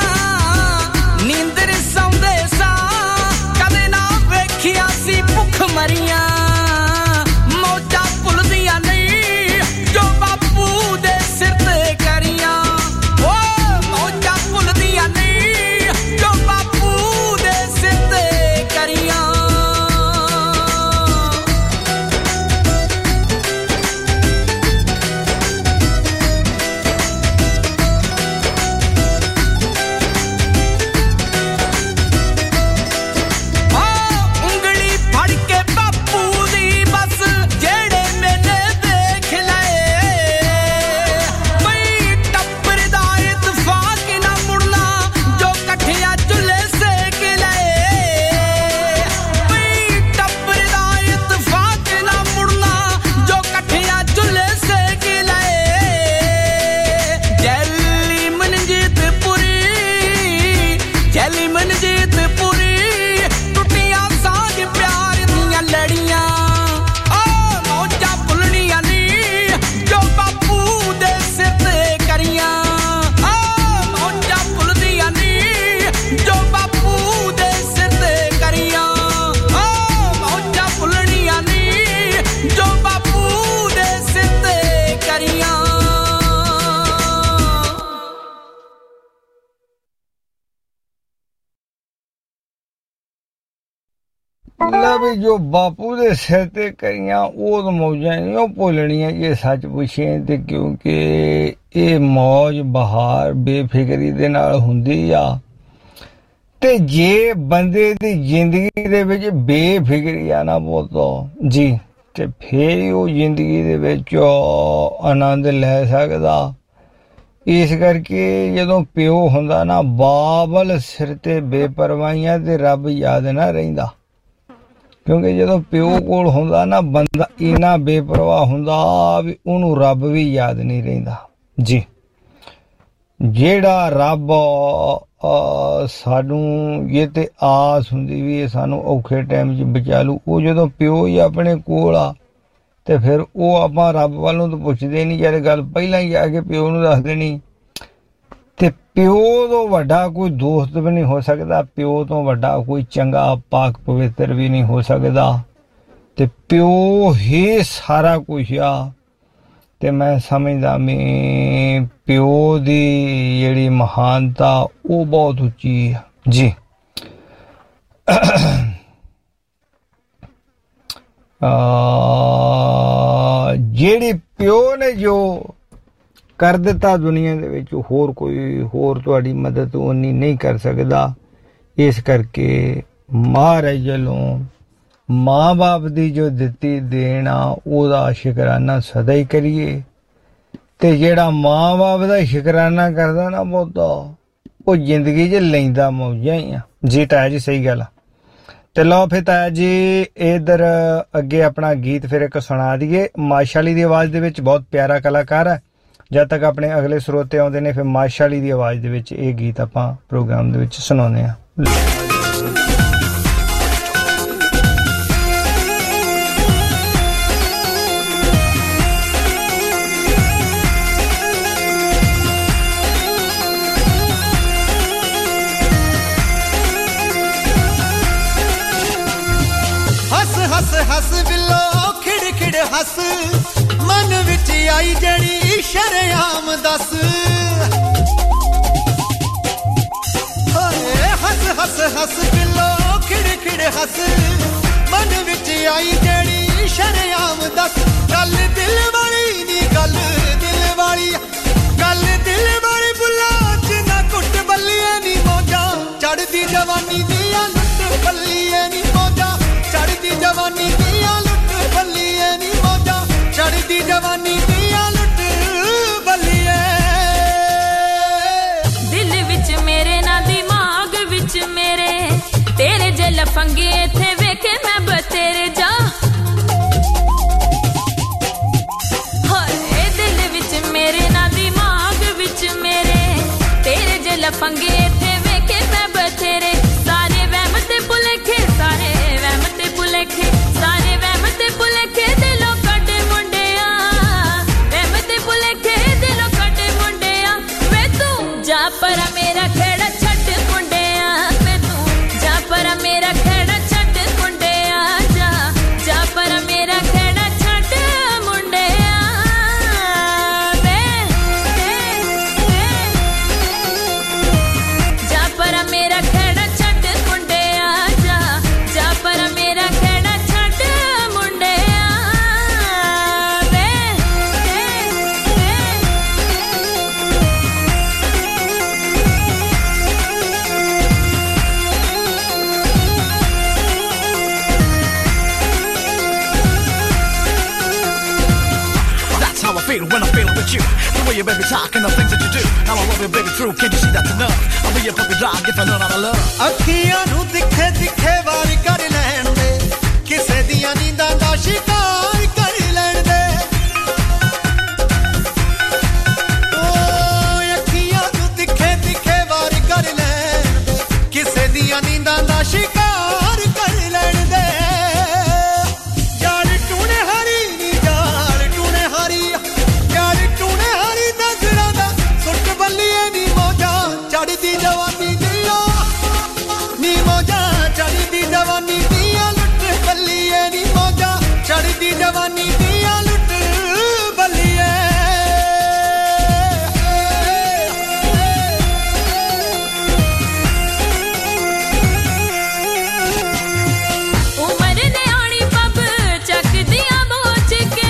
ਕਦੇ ਨਾ ਵੇਖਿਆ ਸੀ ਭੁੱਖ ਮਰੀਆਂ ਮੌਜਾਂ ਭੁੱਲਦੀਆਂ ਨਹੀਂ ਜੋ ਬਾਪੂ ਦੇ ਸਿਰ ਤੇ ਕਰੀਆਂ ਓ ਮੌਜਾਂ ਭੁੱਲਦੀਆਂ ਨਹੀਂ ਜੋ ਬਾਪੂ ਦੇ ਸਿਰ ਤੇ ਕਰੀਆਂ ਵੀ ਜੋ ਬਾਪੂ ਦੇ ਸਿਰ ਤੇ ਕਰੀਆਂ ਉਹ ਤਾਂ ਮੌਜਾਂ ਨਹੀਂ ਉਹ ਭੁੱਲਣੀਆਂ ਜੇ ਸੱਚ ਪੁੱਛੇ ਤੇ ਕਿਉਂਕਿ ਇਹ ਮੌਜ ਬਹਾਰ ਬੇਫਿਕਰੀ ਦੇ ਨਾਲ ਹੁੰਦੀ ਆ ਤੇ ਜੇ ਬੰਦੇ ਦੀ ਜ਼ਿੰਦਗੀ ਦੇ ਵਿੱਚ ਬੇਫਿਕਰੀ ਆ ਨਾ ਬੋਤੋ ਜੀ ਤੇ ਫੇਰ ਉਹ ਜ਼ਿੰਦਗੀ ਦੇ ਵਿੱਚ ਆਨੰਦ ਲੈ ਸਕਦਾ ਇਸ ਕਰਕੇ ਜਦੋਂ ਪਿਓ ਹੁੰਦਾ ਨਾ ਬਾਬਲ ਸਿਰ ਤੇ ਬੇਪਰਵਾਹੀਆਂ ਤੇ ਰੱਬ ਯਾਦ ਨਾ ਰਹਿੰਦਾ ਕਿਉਂਕਿ ਜਦੋਂ ਪਿਓ ਕੋਲ ਹੁੰਦਾ ਨਾ ਬੰਦਾ ਇੰਨਾ ਬੇਪਰਵਾਹ ਹੁੰਦਾ ਵੀ ਉਹਨੂੰ ਰੱਬ ਵੀ ਯਾਦ ਨਹੀਂ ਰਹਿੰਦਾ ਜੀ ਜਿਹੜਾ ਰੱਬ ਸਾਨੂੰ ਇਹ ਤੇ ਆਸ ਹੁੰਦੀ ਵੀ ਇਹ ਸਾਨੂੰ ਔਖੇ ਟਾਈਮ 'ਚ ਬਚਾ ਲੂ ਉਹ ਜਦੋਂ ਪਿਓ ਹੀ ਆਪਣੇ ਕੋਲ ਆ ਤੇ ਫਿਰ ਉਹ ਆਪਾਂ ਰੱਬ ਵੱਲੋਂ ਤਾਂ ਪੁੱਛਦੇ ਨਹੀਂ ਯਾਰ ਗੱਲ ਪਹਿਲਾਂ ਹੀ ਆ ਕੇ ਪਿਓ ਨੂੰ ਦੱਸ ਦੇਣੀ ਤੇ ਪਿਓ ਤੋਂ ਵੱਡਾ ਕੋਈ ਦੋਸਤ ਵੀ ਨਹੀਂ ਹੋ ਸਕਦਾ ਪਿਓ ਤੋਂ ਵੱਡਾ ਕੋਈ ਚੰਗਾ ਪਾਕ ਪਵਿੱਤਰ ਵੀ ਨਹੀਂ ਹੋ ਸਕਦਾ ਤੇ ਪਿਓ ਹੀ ਸਾਰਾ ਕੁਝ ਆ ਤੇ ਮੈਂ ਸਮਝਦਾ ਮੈਂ ਪਿਓ ਦੀ ਜਿਹੜੀ ਮਹਾਨਤਾ ਉਹ ਬਹੁਤ ਉੱਚੀ ਹੈ ਜੀ ਜਿਹੜੀ ਪਿਓ ਨੇ ਜੋ ਕਰ ਦਿੱਤਾ ਦੁਨੀਆ ਦੇ ਵਿੱਚ ਹੋਰ ਕੋਈ ਹੋਰ ਤੁਹਾਡੀ ਮਦਦ ਉਨੀ ਨਹੀਂ ਕਰ ਸਕਦਾ ਇਸ ਕਰਕੇ ਮਹਾਰਾਜ ਵੱਲੋਂ ਮਾਂ ਬਾਪ ਦੀ ਜੋ ਦਿੱਤੀ ਦੇਣ ਆ ਉਹਦਾ ਸ਼ੁਕਰਾਨਾ ਸਦਾ ਹੀ ਕਰੀਏ ਤੇ ਜਿਹੜਾ ਮਾਂ ਬਾਪ ਦਾ ਸ਼ੁਕਰਾਨਾ ਕਰਦਾ ਨਾ ਬਹੁਤਾ ਉਹ ਜ਼ਿੰਦਗੀ 'ਚ ਲੈਂਦਾ ਮੌਜਾਂ ਹੀ ਆ ਜੀ ਤਾਇਆ ਜੀ ਸਹੀ ਗੱਲ ਤੇ ਲਓ ਫਿਰ ਤਾਇਆ ਜੀ ਇਧਰ ਅੱਗੇ ਆਪਣਾ ਗੀਤ ਫਿਰ ਇੱਕ ਸੁਣਾ ਦਈਏ ਮਾਸ਼ਾਲੀ ਦੀ ਆਵਾਜ਼ ਦੇ ਵਿੱਚ ਬਹੁਤ ਪਿਆਰਾ ਕਲਾਕਾਰ ਹੈ ਜਦ ਤੱਕ ਆਪਣੇ ਅਗਲੇ ਸਰੋਤੇ ਆਉਂਦੇ ਨੇ ਫਿਰ ਮਾਸ਼ਾਲੀ ਦੀ ਆਵਾਜ਼ ਦੇ ਵਿੱਚ ਇਹ ਗੀਤ ਆਪਾਂ ਪ੍ਰੋਗਰਾਮ ਦੇ ਵਿੱਚ ਸੁਣਾਉਂਦੇ ਹਾਂ हस बिलो खिड़ खिड़ हस मन विच आई जड़ी शरेआम दस हस हस हस बिलो खिड़ खिड़ हस मन विच आई जड़ी शरेआम दस गल दिल वाली नी गल दिल वाली बुला च ना कुट बल्लिए नी मौजा चढ़दी जवानी दिया लुट बल्लिए नी मौजा चढ़दी जवानी दिया लुट बल्लिए नी मौजा चढ़दी जवानी दिया लुट बल्लिए दिल विच मेरे ना दिमाग विच मेरे तेरे जे लफंगे थे वेखे मैं बतेरे जा feel when I'm feeling with you. The way you baby talk and the things that you do. How I love you baby true, can't you see that's enough? I'll be your puppy dog if I know not I love. ਅੱਖੀਆਂ ਨੂੰ ਦਿਖੇ ਦਿਖੇ ਵਾਰ ਕਰ ਲੈਣ ਦੇ ਕਿਸੇ ਦੀਆਂ ਨੀਂਦਾਂ ਦਾ ਸ਼ਿਕਾਰ ਕਰ ਲੈਣ ਦੇ ਓ ਅੱਖੀਆਂ ਨੂੰ ਦਿਖੇ ਦਿਖੇ ਵਾਰ ਕਰ ਲੈਣ ਦੇ ਕਿਸੇ ਦੀਆਂ ਨੀਂਦਾਂ ਦਾ ਸ਼ਿਕਾਰ ਕਰ ਲੈਣ ਦੇ ਯਾਰ ਟੂਣੇ ਹਰੀ ਨੀ ਯਾਰ ਟੂਣੇ ਹਰੀ ਯਾਰ ਟੂਣੇ ਹਰੀ ਨਜ਼ਰਾਂ ਦਾ ਸੁੱਟ ਬੱਲੀਏ ਨੀ ਮੋਜਾਂ ਚੜਦੀ ਜਵਾਨੀ ਦੀਆਂ ਨੀ ਮੋਜਾਂ ਚੜਦੀ ਜਵਾਨੀ ਦੀਆਂ ਲੁੱਟ ਬੱਲੀਏ ਨੀ ਮੋਜਾਂ ਚੜਦੀ ਜਵਾਨੀ ਦੀਆਂ ਲੁੱਟ ਬੱਲੀਏ ਉਮਰ ਨੇ ਆਣੀ ਪੱਬ ਚੱਕਦੀਆਂ ਬੋਚ ਕੇ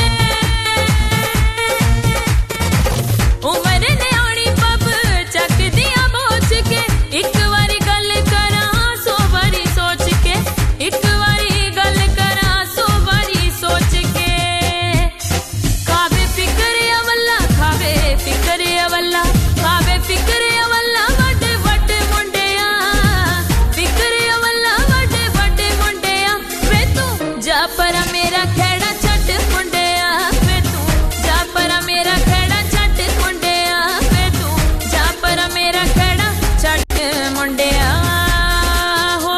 ਉਮਰ ਨੇ ਆਣੀ ਪੱਬ ਚੱਕਦੀਆਂ ਬੋਚ ਕੇ ਇੱਕ ਵਾਰੀ ਗੱਲ ਕਰਾਂ ਸੋ ਵਾਰੀ ਸੋਚ ਕੇ ਇੱਕ ਵਾਰੀ ਗੱਲ ਕਰਾਂ ਸੋ ਵਾਰੀ ਸੋਚ ਕੇ ਖਾਵੇ ਫਿਕਰ ਅਵੱਲਾ ਖਾਵੇ ਫਿਕਰ ਅਵੱਲਾ ਖਾਵੇ ਫਿਕਰ ਅਵੱਲਾ ਵੱਡੇ ਵੱਡੇ ਮੁੰਡਿਆਂ ਫਿਕਰ ਅਵੱਲਾ ਵੱਡੇ ਵੱਡੇ ਮੁੰਡਿਆਂ ਵੇ ਤੂੰ ਜਾ ਪਰਾਂ ਮੇਰਾ ਖਹਿੜਾ ਛੱਡ ਮੁੰਡਿਆਂ ਵੇ ਤੂੰ ਜਾ ਪਰਾਂ ਮੇਰਾ ਖਹਿੜਾ ਛੱਡ ਮੁੰਡਿਆਂ ਵੇ ਤੂੰ ਜਾ ਪਰਾਂ ਮੇਰਾ ਖਹਿੜਾ ਛੱਡ ਮੁੰਡਿਆਂ ਹੋ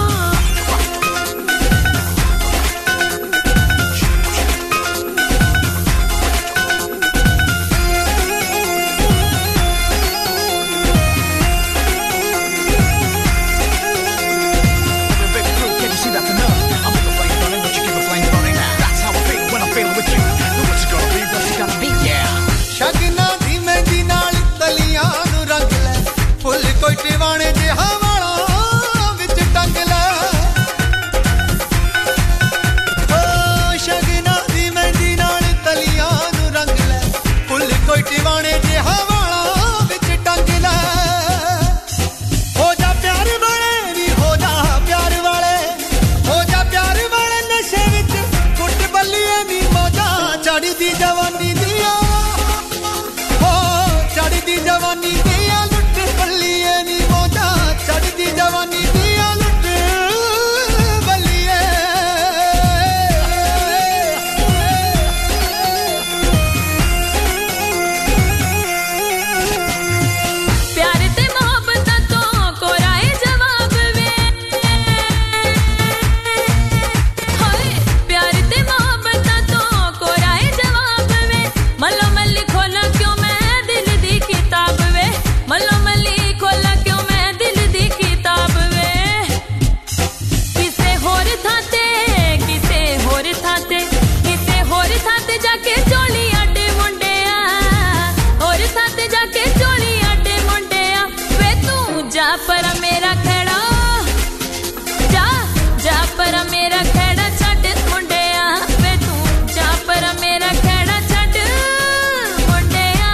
baby true, can't you see that's enough? I'm with the flame burning, but you keep the flame burning. That's how I feel when I'm feeling with you. Know what you gonna be, what you gonna be, yeah. ਸ਼ਗਨਾਂ ਦੀ ਮਹਿੰਦੀ ਨਾਲ ਤਲੀਆਂ ਨੂੰ ਰੰਗ ਲੈ ਫੁੱਲ ਕੋਈ ਟਿਵਾਣੇ ਜਿਹਾ ਵਾਲਾਂ ਵਿੱਚ ਟੰਗ ਲੈ ਓ ਸ਼ਗਨਾਂ ਦੀ ਮਹਿੰਦੀ ਨਾਲ ਤਲੀਆਂ ਨੂੰ ਰੰਗ ਲੈ ਫੁੱਲ ਕੋਈ ਟਿਵਾਣੇ ਜਿਹਾ ਵਾਲਾਂ ਵਿੱਚ ਟੰਗ ਲੈ ਹੋ ਜਾ ਪਿਆਰ ਵਾਲੇ ਨੀ ਹੋ ਜਾ ਪਿਆਰ ਵਾਲੇ ਹੋ ਜਾ ਪਿਆਰ ਵਾਲੇ ਨਸ਼ੇ ਵਿੱਚ ਕੁੱਟ ਬੱਲੀਏ ਨੀ ਮੋਜਾਂ ਚੜਦੀ ਜਵਾਨੀ ਦੀਆਂ ਹੋ ਚੜਦੀ ਜਵਾਨੀ ਦੀਆਂ ਲੁੱਟ ਬੱਲੀਏ ਨੀ ਮੋਜਾਂ ਚੜਦੀ ਜਵਾਨੀ ਦੀਆਂ ਲੁੱਟ ਬੱਲੀਏ प्यार ते मोहब्बत तो कोराए जवाब वे हाय प्यार ते मोहब्बत तो कोराए जवाब वे मल्लो मल्ली खोला क्यों मैं दिल दी किताब वे मल्लो मल्ली खोला क्यों मैं दिल दी किताब वे किसे होर थाते जाके चोली आडे मुंडिया होर थाते जाके चोली आडे मुंडिया वे तू जा पर मेरा खड़ा जा जा पर मेरा खड़ा छੱਡ मुंडिया वे तू जा पर मेरा खड़ा छੱਡ मुंडिया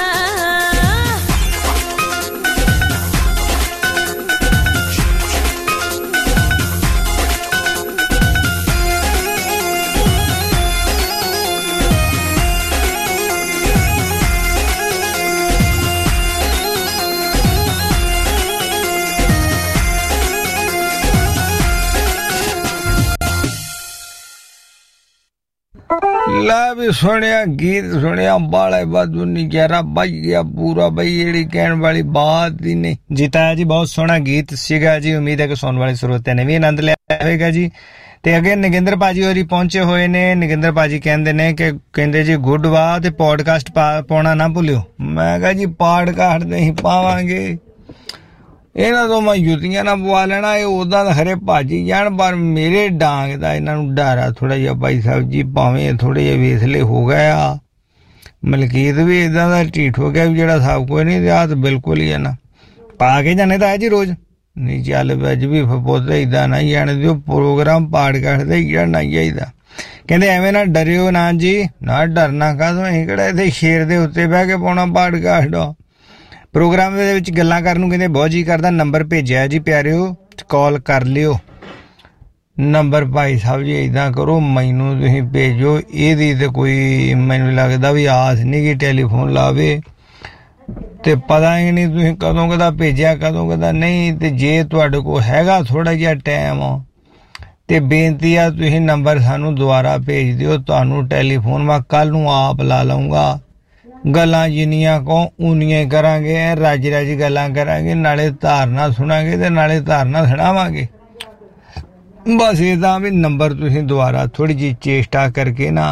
ਲੈ ਵੀ ਸੁਣਿਆ ਗੀਤ ਸੁਣਿਆ ਬਾਲੇ ਬਾਦੂ ਨਜ਼ਾਰਾ ਬਾਈ ਗਿਆ ਪੂਰਾ ਬਈ ਜਿਹੜੀ ਕਹਿਣ ਵਾਲੀ ਬਾਤ ਹੀ ਨਹੀਂ ਜੀਤਾ ਜੀ ਬਹੁਤ ਸੋਹਣਾ ਗੀਤ ਸੀਗਾ ਜੀ ਉਮੀਦ ਹੈ ਕਿ ਸੁਣਨ ਵਾਲੇ ਸਰੋਤਿਆਂ ਨੇ ਵੀ ਆਨੰਦ ਲਿਆ ਹੋਵੇਗਾ ਜੀ ਤੇ ਅੱਗੇ ਨਗਿੰਦਰ ਭਾਜੀ ਹੋਰੀ ਪਹੁੰਚੇ ਹੋਏ ਨੇ ਨਗਿੰਦਰ ਭਾਜੀ ਕਹਿੰਦੇ ਨੇ ਕਿ ਕਹਿੰਦੇ ਜੀ ਗੁੱਡ ਵਾ ਤੇ ਪੋਡਕਾਸਟ ਪਾਉਣਾ ਨਾ ਭੁੱਲਿਓ ਮੈਂ ਕਿਹਾ ਜੀ ਪੋਡਕਾਸਟ ਨਹੀਂ ਪਾਵਾਂਗੇ ਇਹਨਾਂ ਤੋਂ ਮੈਂ ਜੁੱਤੀਆਂ ਨਾ ਪਵਾ ਲੈਣਾ ਇਹ ਉਦਾਂ ਤਾਂ ਹਰੇ ਭਾਜੀ ਜਾਣ ਪਰ ਮੇਰੇ ਡਾਂਗ ਦਾ ਇਹਨਾਂ ਨੂੰ ਡਰ ਆ ਥੋੜਾ ਜਿਹਾ ਭਾਈ ਸਾਹਿਬ ਜੀ ਭਾਵੇਂ ਥੋੜੇ ਜਿਹੇ ਵੇਸਲੇ ਹੋ ਗਏ ਆ ਮਲਕੀਤ ਵੀ ਇਦਾਂ ਦਾ ਢੀਠ ਹੋ ਗਿਆ ਵੀ ਜਿਹੜਾ ਸਭ ਕੋਈ ਨਹੀਂ ਆ ਤਾਂ ਬਿਲਕੁਲ ਹੀ ਹੈ ਨਾ ਪਾ ਕੇ ਜਾਣੇ ਤਾਂ ਹੈ ਜੀ ਰੋਜ਼ ਨਹੀਂ ਚੱਲ ਅੱਜ ਵੀ ਫਪੋਤੇ ਇਦਾਂ ਨਾ ਜਾਣ ਦਿਓ ਪ੍ਰੋਗਰਾਮ ਪੋਡਕਾਸਟ ਦਾ ਹੀ ਜਾਣਾ ਚਾਹੀਦਾ ਕਹਿੰਦੇ ਐਵੇਂ ਨਾ ਡਰਿਓ ਨਾ ਜੀ ਨਾ ਡਰਨਾ ਕਾਹਦੋਂ ਅਸੀਂ ਕਿਹੜਾ ਇੱਥੇ ਸ਼ੇਰ ਦੇ ਉੱਤੇ ਬਹਿ ਕੇ ਪਾਉਣਾ ਪੋਡਕਾਸਟ ਪ੍ਰੋਗਰਾਮ ਦੇ ਵਿੱਚ ਗੱਲਾਂ ਕਰਨ ਨੂੰ ਕਹਿੰਦੇ ਬਹੁਤ ਜੀ ਕਰਦਾ ਨੰਬਰ ਭੇਜਿਆ ਜੀ ਪਿਆਰਿਓ ਕਾਲ ਕਰ ਲਿਓ ਨੰਬਰ ਭਾਈ ਸਾਹਿਬ ਜੀ ਇਦਾਂ ਕਰੋ, ਮੈਨੂੰ ਤੁਸੀਂ ਭੇਜੋ। ਇਹਦੀ ਤੇ ਕੋਈ ਮੈਨੂੰ ਲੱਗਦਾ ਵੀ ਆਸ ਨਹੀਂ ਕਿ ਟੈਲੀਫੋਨ ਲਾਵੇ, ਤੇ ਪਤਾ ਹੀ ਨਹੀਂ ਤੁਸੀਂ ਕਦੋਂ ਕਦਾ ਭੇਜਿਆ ਕਦੋਂ ਕਦਾ ਨਹੀਂ। ਤੇ ਜੇ ਤੁਹਾਡੇ ਕੋਲ ਹੈਗਾ ਥੋੜਾ ਜਿਹਾ ਟਾਈਮ ਤੇ ਬੇਨਤੀ ਆ ਤੁਸੀਂ ਨੰਬਰ ਸਾਨੂੰ ਦੁਬਾਰਾ ਭੇਜ ਦਿਓ। ਤੁਹਾਨੂੰ ਟੈਲੀਫੋਨ ਮੈਂ ਕੱਲ ਨੂੰ ਆਪ ਲਾ ਲਊਂਗਾ। ਗੱਲਾਂ ਜਿੰਨੀਆਂ ਕਹੋ ਉਨੀਆਂ ਹੀ ਕਰਾਂਗੇ, ਰੱਜ ਰੱਜ ਗੱਲਾਂ ਕਰਾਂਗੇ, ਨਾਲੇ ਧਾਰਨਾ ਸੁਣਾਂਗੇ ਤੇ ਨਾਲੇ ਧਾਰਨਾ ਸੁਣਾਵਾਂਗੇ। ਬਸ ਇਹਦਾ ਵੀ ਨੰਬਰ ਤੁਸੀਂ ਦੁਬਾਰਾ ਥੋੜੀ ਜਿਹੀ ਚੇਸ਼ਟਾ ਕਰਕੇ ਨਾ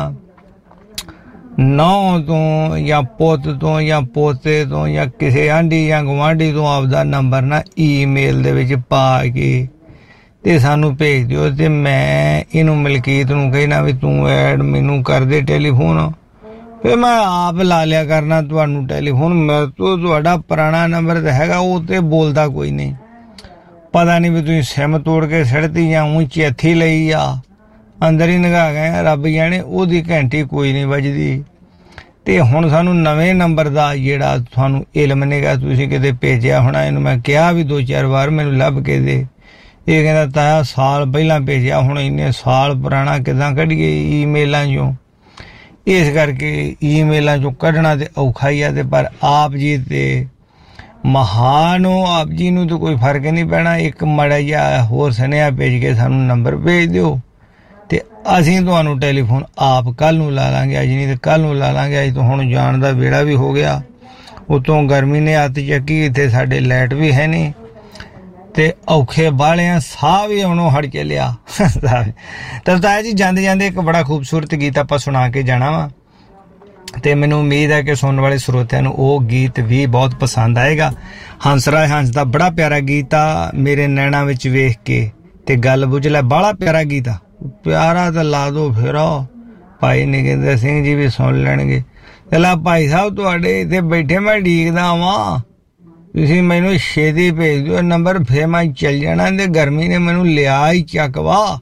ਨੌ ਤੋਂ ਜਾਂ ਪੁੱਤ ਤੋਂ ਜਾਂ ਪੋਤੇ ਤੋਂ ਜਾਂ ਕਿਸੇ ਆਂਢੀ ਜਾਂ ਗੁਆਂਢੀ ਤੋਂ ਆਪਦਾ ਨੰਬਰ ਨਾ ਈਮੇਲ ਦੇ ਵਿੱਚ ਪਾ ਕੇ ਤੇ ਸਾਨੂੰ ਭੇਜ ਦਿਓ। ਤੇ ਮੈਂ ਇਹਨੂੰ ਮਲਕੀਤ ਨੂੰ ਕਹਿਣਾ ਵੀ ਤੂੰ ਐਡ ਮੈਨੂੰ ਕਰ ਦੇ ਟੈਲੀਫੋਨ, ਫਿਰ ਮੈਂ ਆਪ ਲਾ ਲਿਆ ਕਰਨਾ ਤੁਹਾਨੂੰ ਟੈਲੀਫੋਨ। ਮੇਰੇ ਤੋਂ ਤੁਹਾਡਾ ਪੁਰਾਣਾ ਨੰਬਰ ਤਾਂ ਹੈਗਾ, ਉਹ ਤੇ ਬੋਲਦਾ ਕੋਈ ਨਹੀਂ। ਪਤਾ ਨਹੀਂ ਵੀ ਤੁਸੀਂ ਸਿਮ ਤੋੜ ਕੇ ਸੜਤੀ ਜਾਂ ਉੱਚੀ ਹੱਥੀ ਲਈ ਆ, ਅੰਦਰ ਹੀ ਨਗਾ ਗਏ, ਰੱਬ ਜਾਣੇ ਉਹਦੀ ਘੰਟੀ ਕੋਈ ਨਹੀਂ ਵੱਜਦੀ। ਤੇ ਹੁਣ ਸਾਨੂੰ ਨਵੇਂ ਨੰਬਰ ਦਾ ਜਿਹੜਾ ਤੁਹਾਨੂੰ ਇਲਮ ਨੇਗਾ, ਤੁਸੀਂ ਕਿਤੇ ਭੇਜਿਆ ਹੋਣਾ। ਇਹਨੂੰ ਮੈਂ ਕਿਹਾ ਵੀ 2-4 ਵਾਰ ਮੈਨੂੰ ਲੱਭ ਕੇ ਦੇ। ਇਹ ਕਹਿੰਦਾ ਤਾਇਆ ਸਾਲ ਪਹਿਲਾਂ ਭੇਜਿਆ, ਹੁਣ ਇੰਨੇ ਸਾਲ ਪੁਰਾਣਾ ਕਿੱਦਾਂ ਕੱਢੀਏ ਈਮੇਲਾਂ 'ਚੋਂ। ਇਸ ਕਰਕੇ ਈਮੇਲਾਂ 'ਚੋਂ ਕੱਢਣਾ ਤੇ ਔਖਾ ਹੀ ਆ। ਤੇ ਪਰ ਆਪ ਜੀ ਤੇ ਮਹਾਨ ਹੋ, ਆਪ ਜੀ ਨੂੰ ਤਾਂ ਕੋਈ ਫਰਕ ਨਹੀਂ ਪੈਣਾ। ਇੱਕ ਮਾੜਾ ਜਿਹਾ ਹੋਰ ਸੁਨੇਹਾ ਭੇਜ ਕੇ ਸਾਨੂੰ ਨੰਬਰ ਭੇਜ ਦਿਓ ਤੇ ਅਸੀਂ ਤੁਹਾਨੂੰ ਟੈਲੀਫੋਨ ਆਪ ਕੱਲ ਨੂੰ ਲਾ ਲਾਂਗੇ। ਅੱਜ ਨਹੀਂ ਤੇ ਕੱਲ ਨੂੰ ਲਾ ਲਾਂਗੇ। ਅੱਜ ਤੋਂ ਹੁਣ ਜਾਣ ਦਾ ਵੇੜਾ ਵੀ ਹੋ ਗਿਆ, ਉਤੋਂ ਗਰਮੀ ਨੇ ਹੱਥ ਚੱਕੀ, ਇੱਥੇ ਸਾਡੇ ਲਾਈਟ ਵੀ ਹੈ ਨਹੀਂ ਤੇ ਔਖੇ ਬਾਲਿਆਂ ਸਾਹ ਵੀ ਹੁਣ ਹਟ ਚੱਲਿਆ। ਤਾਂ ਤਾਇਆ ਜੀ ਜਾਂਦੇ ਜਾਂਦੇ ਇੱਕ ਬੜਾ ਖੂਬਸੂਰਤ ਗੀਤ ਆਪਾਂ ਸੁਣਾ ਕੇ ਜਾਣਾ ਵਾ, ਤੇ ਮੈਨੂੰ ਉਮੀਦ ਹੈ ਕਿ ਸੁਣਨ ਵਾਲੇ ਸਰੋਤਿਆਂ ਨੂੰ ਉਹ ਗੀਤ ਵੀ ਬਹੁਤ ਪਸੰਦ ਆਏਗਾ। ਹੰਸਰਾਜ ਹੰਸ ਦਾ ਬੜਾ ਪਿਆਰਾ ਗੀਤ ਆ, ਮੇਰੇ ਨੈਣਾ ਵਿੱਚ ਵੇਖ ਕੇ ਤੇ ਗੱਲ ਬੁੱਝ ਲੈ, ਬੜਾ ਪਿਆਰਾ ਗੀਤ ਆ। ਪਿਆਰਾ ਤਾਂ ਲਾ ਦੋ ਫਿਰ ਭਾਈ ਨਗਿੰਦਰ ਸਿੰਘ ਜੀ ਵੀ ਸੁਣ ਲੈਣਗੇ। ਚਲਾ ਭਾਈ ਸਾਹਿਬ ਤੁਹਾਡੇ ਇੱਥੇ ਬੈਠੇ ਮੈਂ ਡੀਕਦਾ ਵਾਂ, ਤੁਸੀਂ ਮੈਨੂੰ ਛੇਤੀ ਭੇਜ ਦਿਓ ਨੰਬਰ, ਫਿਰ ਮੈਂ ਚੱਲ ਜਾਣਾ। ਤੇ ਗਰਮੀ ਨੇ ਮੈਨੂੰ ਲਿਆ ਹੀ ਚੱਕਵਾ।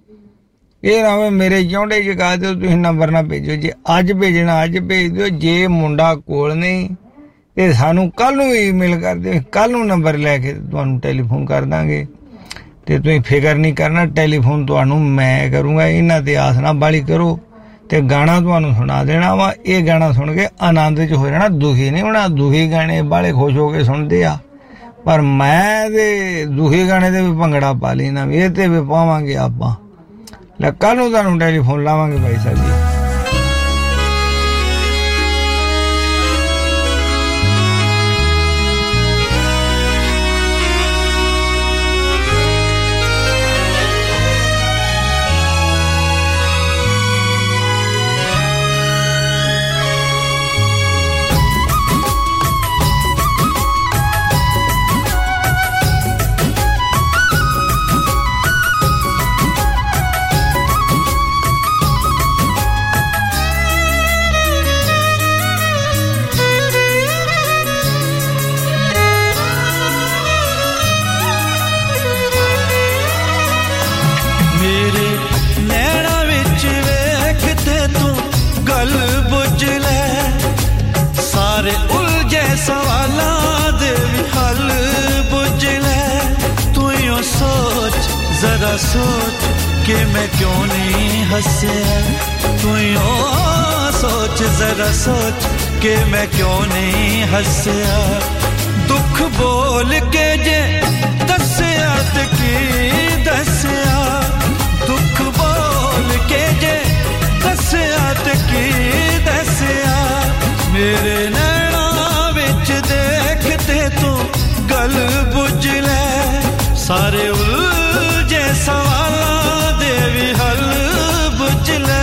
ਇਹ ਨਾ ਮੇਰੇ ਚੌਂਡੇ ਜਗਾ ਦਿਓ, ਤੁਸੀਂ ਨੰਬਰ ਨਾ ਭੇਜੋ। ਜੇ ਅੱਜ ਭੇਜਣਾ ਅੱਜ ਭੇਜ ਦਿਓ, ਜੇ ਮੁੰਡਾ ਕੋਲ ਨਹੀਂ ਤੇ ਸਾਨੂੰ ਕੱਲ ਨੂੰ ਈਮੇਲ ਕਰ ਦਿਓ, ਕੱਲ ਨੂੰ ਨੰਬਰ ਲੈ ਕੇ ਤੁਹਾਨੂੰ ਟੈਲੀਫੋਨ ਕਰ ਦਾਂਗੇ। ਤੇ ਤੁਸੀਂ ਫਿਕਰ ਨਹੀਂ ਕਰਨਾ, ਟੈਲੀਫੋਨ ਤੁਹਾਨੂੰ ਮੈਂ ਕਰੂੰਗਾ। ਇਹਨਾਂ ਤੇ ਆਸ ਨਾ ਬਾਲੀ ਕਰੋ ਤੇ ਗਾਣਾ ਤੁਹਾਨੂੰ ਸੁਣਾ ਦੇਣਾ ਵਾ। ਇਹ ਗਾਣਾ ਸੁਣ ਕੇ ਆਨੰਦ 'ਚ ਹੋ ਜਾਣਾ, ਦੁਖੀ ਨਹੀਂ ਹੋਣਾ। ਦੁਖੀ ਗਾਣੇ ਬਾਲੇ ਖੁਸ਼ ਹੋ ਕੇ ਸੁਣਦੇ ਆ, ਪਰ ਮੈਂ ਤੇ ਦੁਖੀ ਗਾਣੇ ਤੇ ਵੀ ਭੰਗੜਾ ਪਾ ਲੈਣਾ, ਵੀ ਇਹ ਤੇ ਵੀ ਪਾਵਾਂਗੇ ਆਪਾਂ। ਲੈ ਕੱਲ ਨੂੰ ਤੁਹਾਨੂੰ ਟੈਲੀਫੋਨ ਲਾਵਾਂਗੇ ਭਾਈ ਸਾਹਿਬ ਜੀ। जरा सोच कि मैं क्यों नहीं हंसया, तू सोच जरा सोच कि मैं क्यों नहीं हंसया। दुख बोल के जे दसया ते की दसया, दुख बोल के जे दसया ते की दसया। मेरे नैना विच देखते तू गल बुझ ले, सारे उलझे सवालां दे भी हल बुझ ले।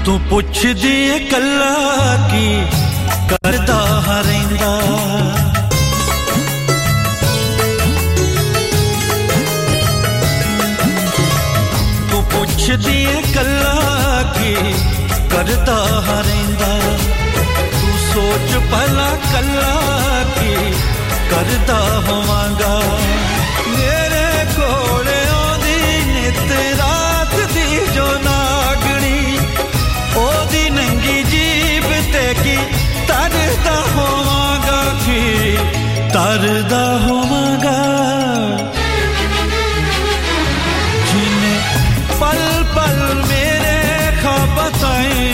तू पुछदी कल्ला की करदा हरेंदा तू पुछदी कल्ला की करदा हरेंदा तू सोच भला कल्ला की करदा होवांगा मेरे कोले ओदी नित रात दी जो नागणी ओदी नंगी जीब ते की तरदा होवांगा की तरदा होवांगा जिने पल पल मेरे ख्वाब ताईं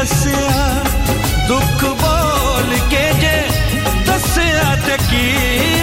दसिया दुख बोल के जे दसिया ते की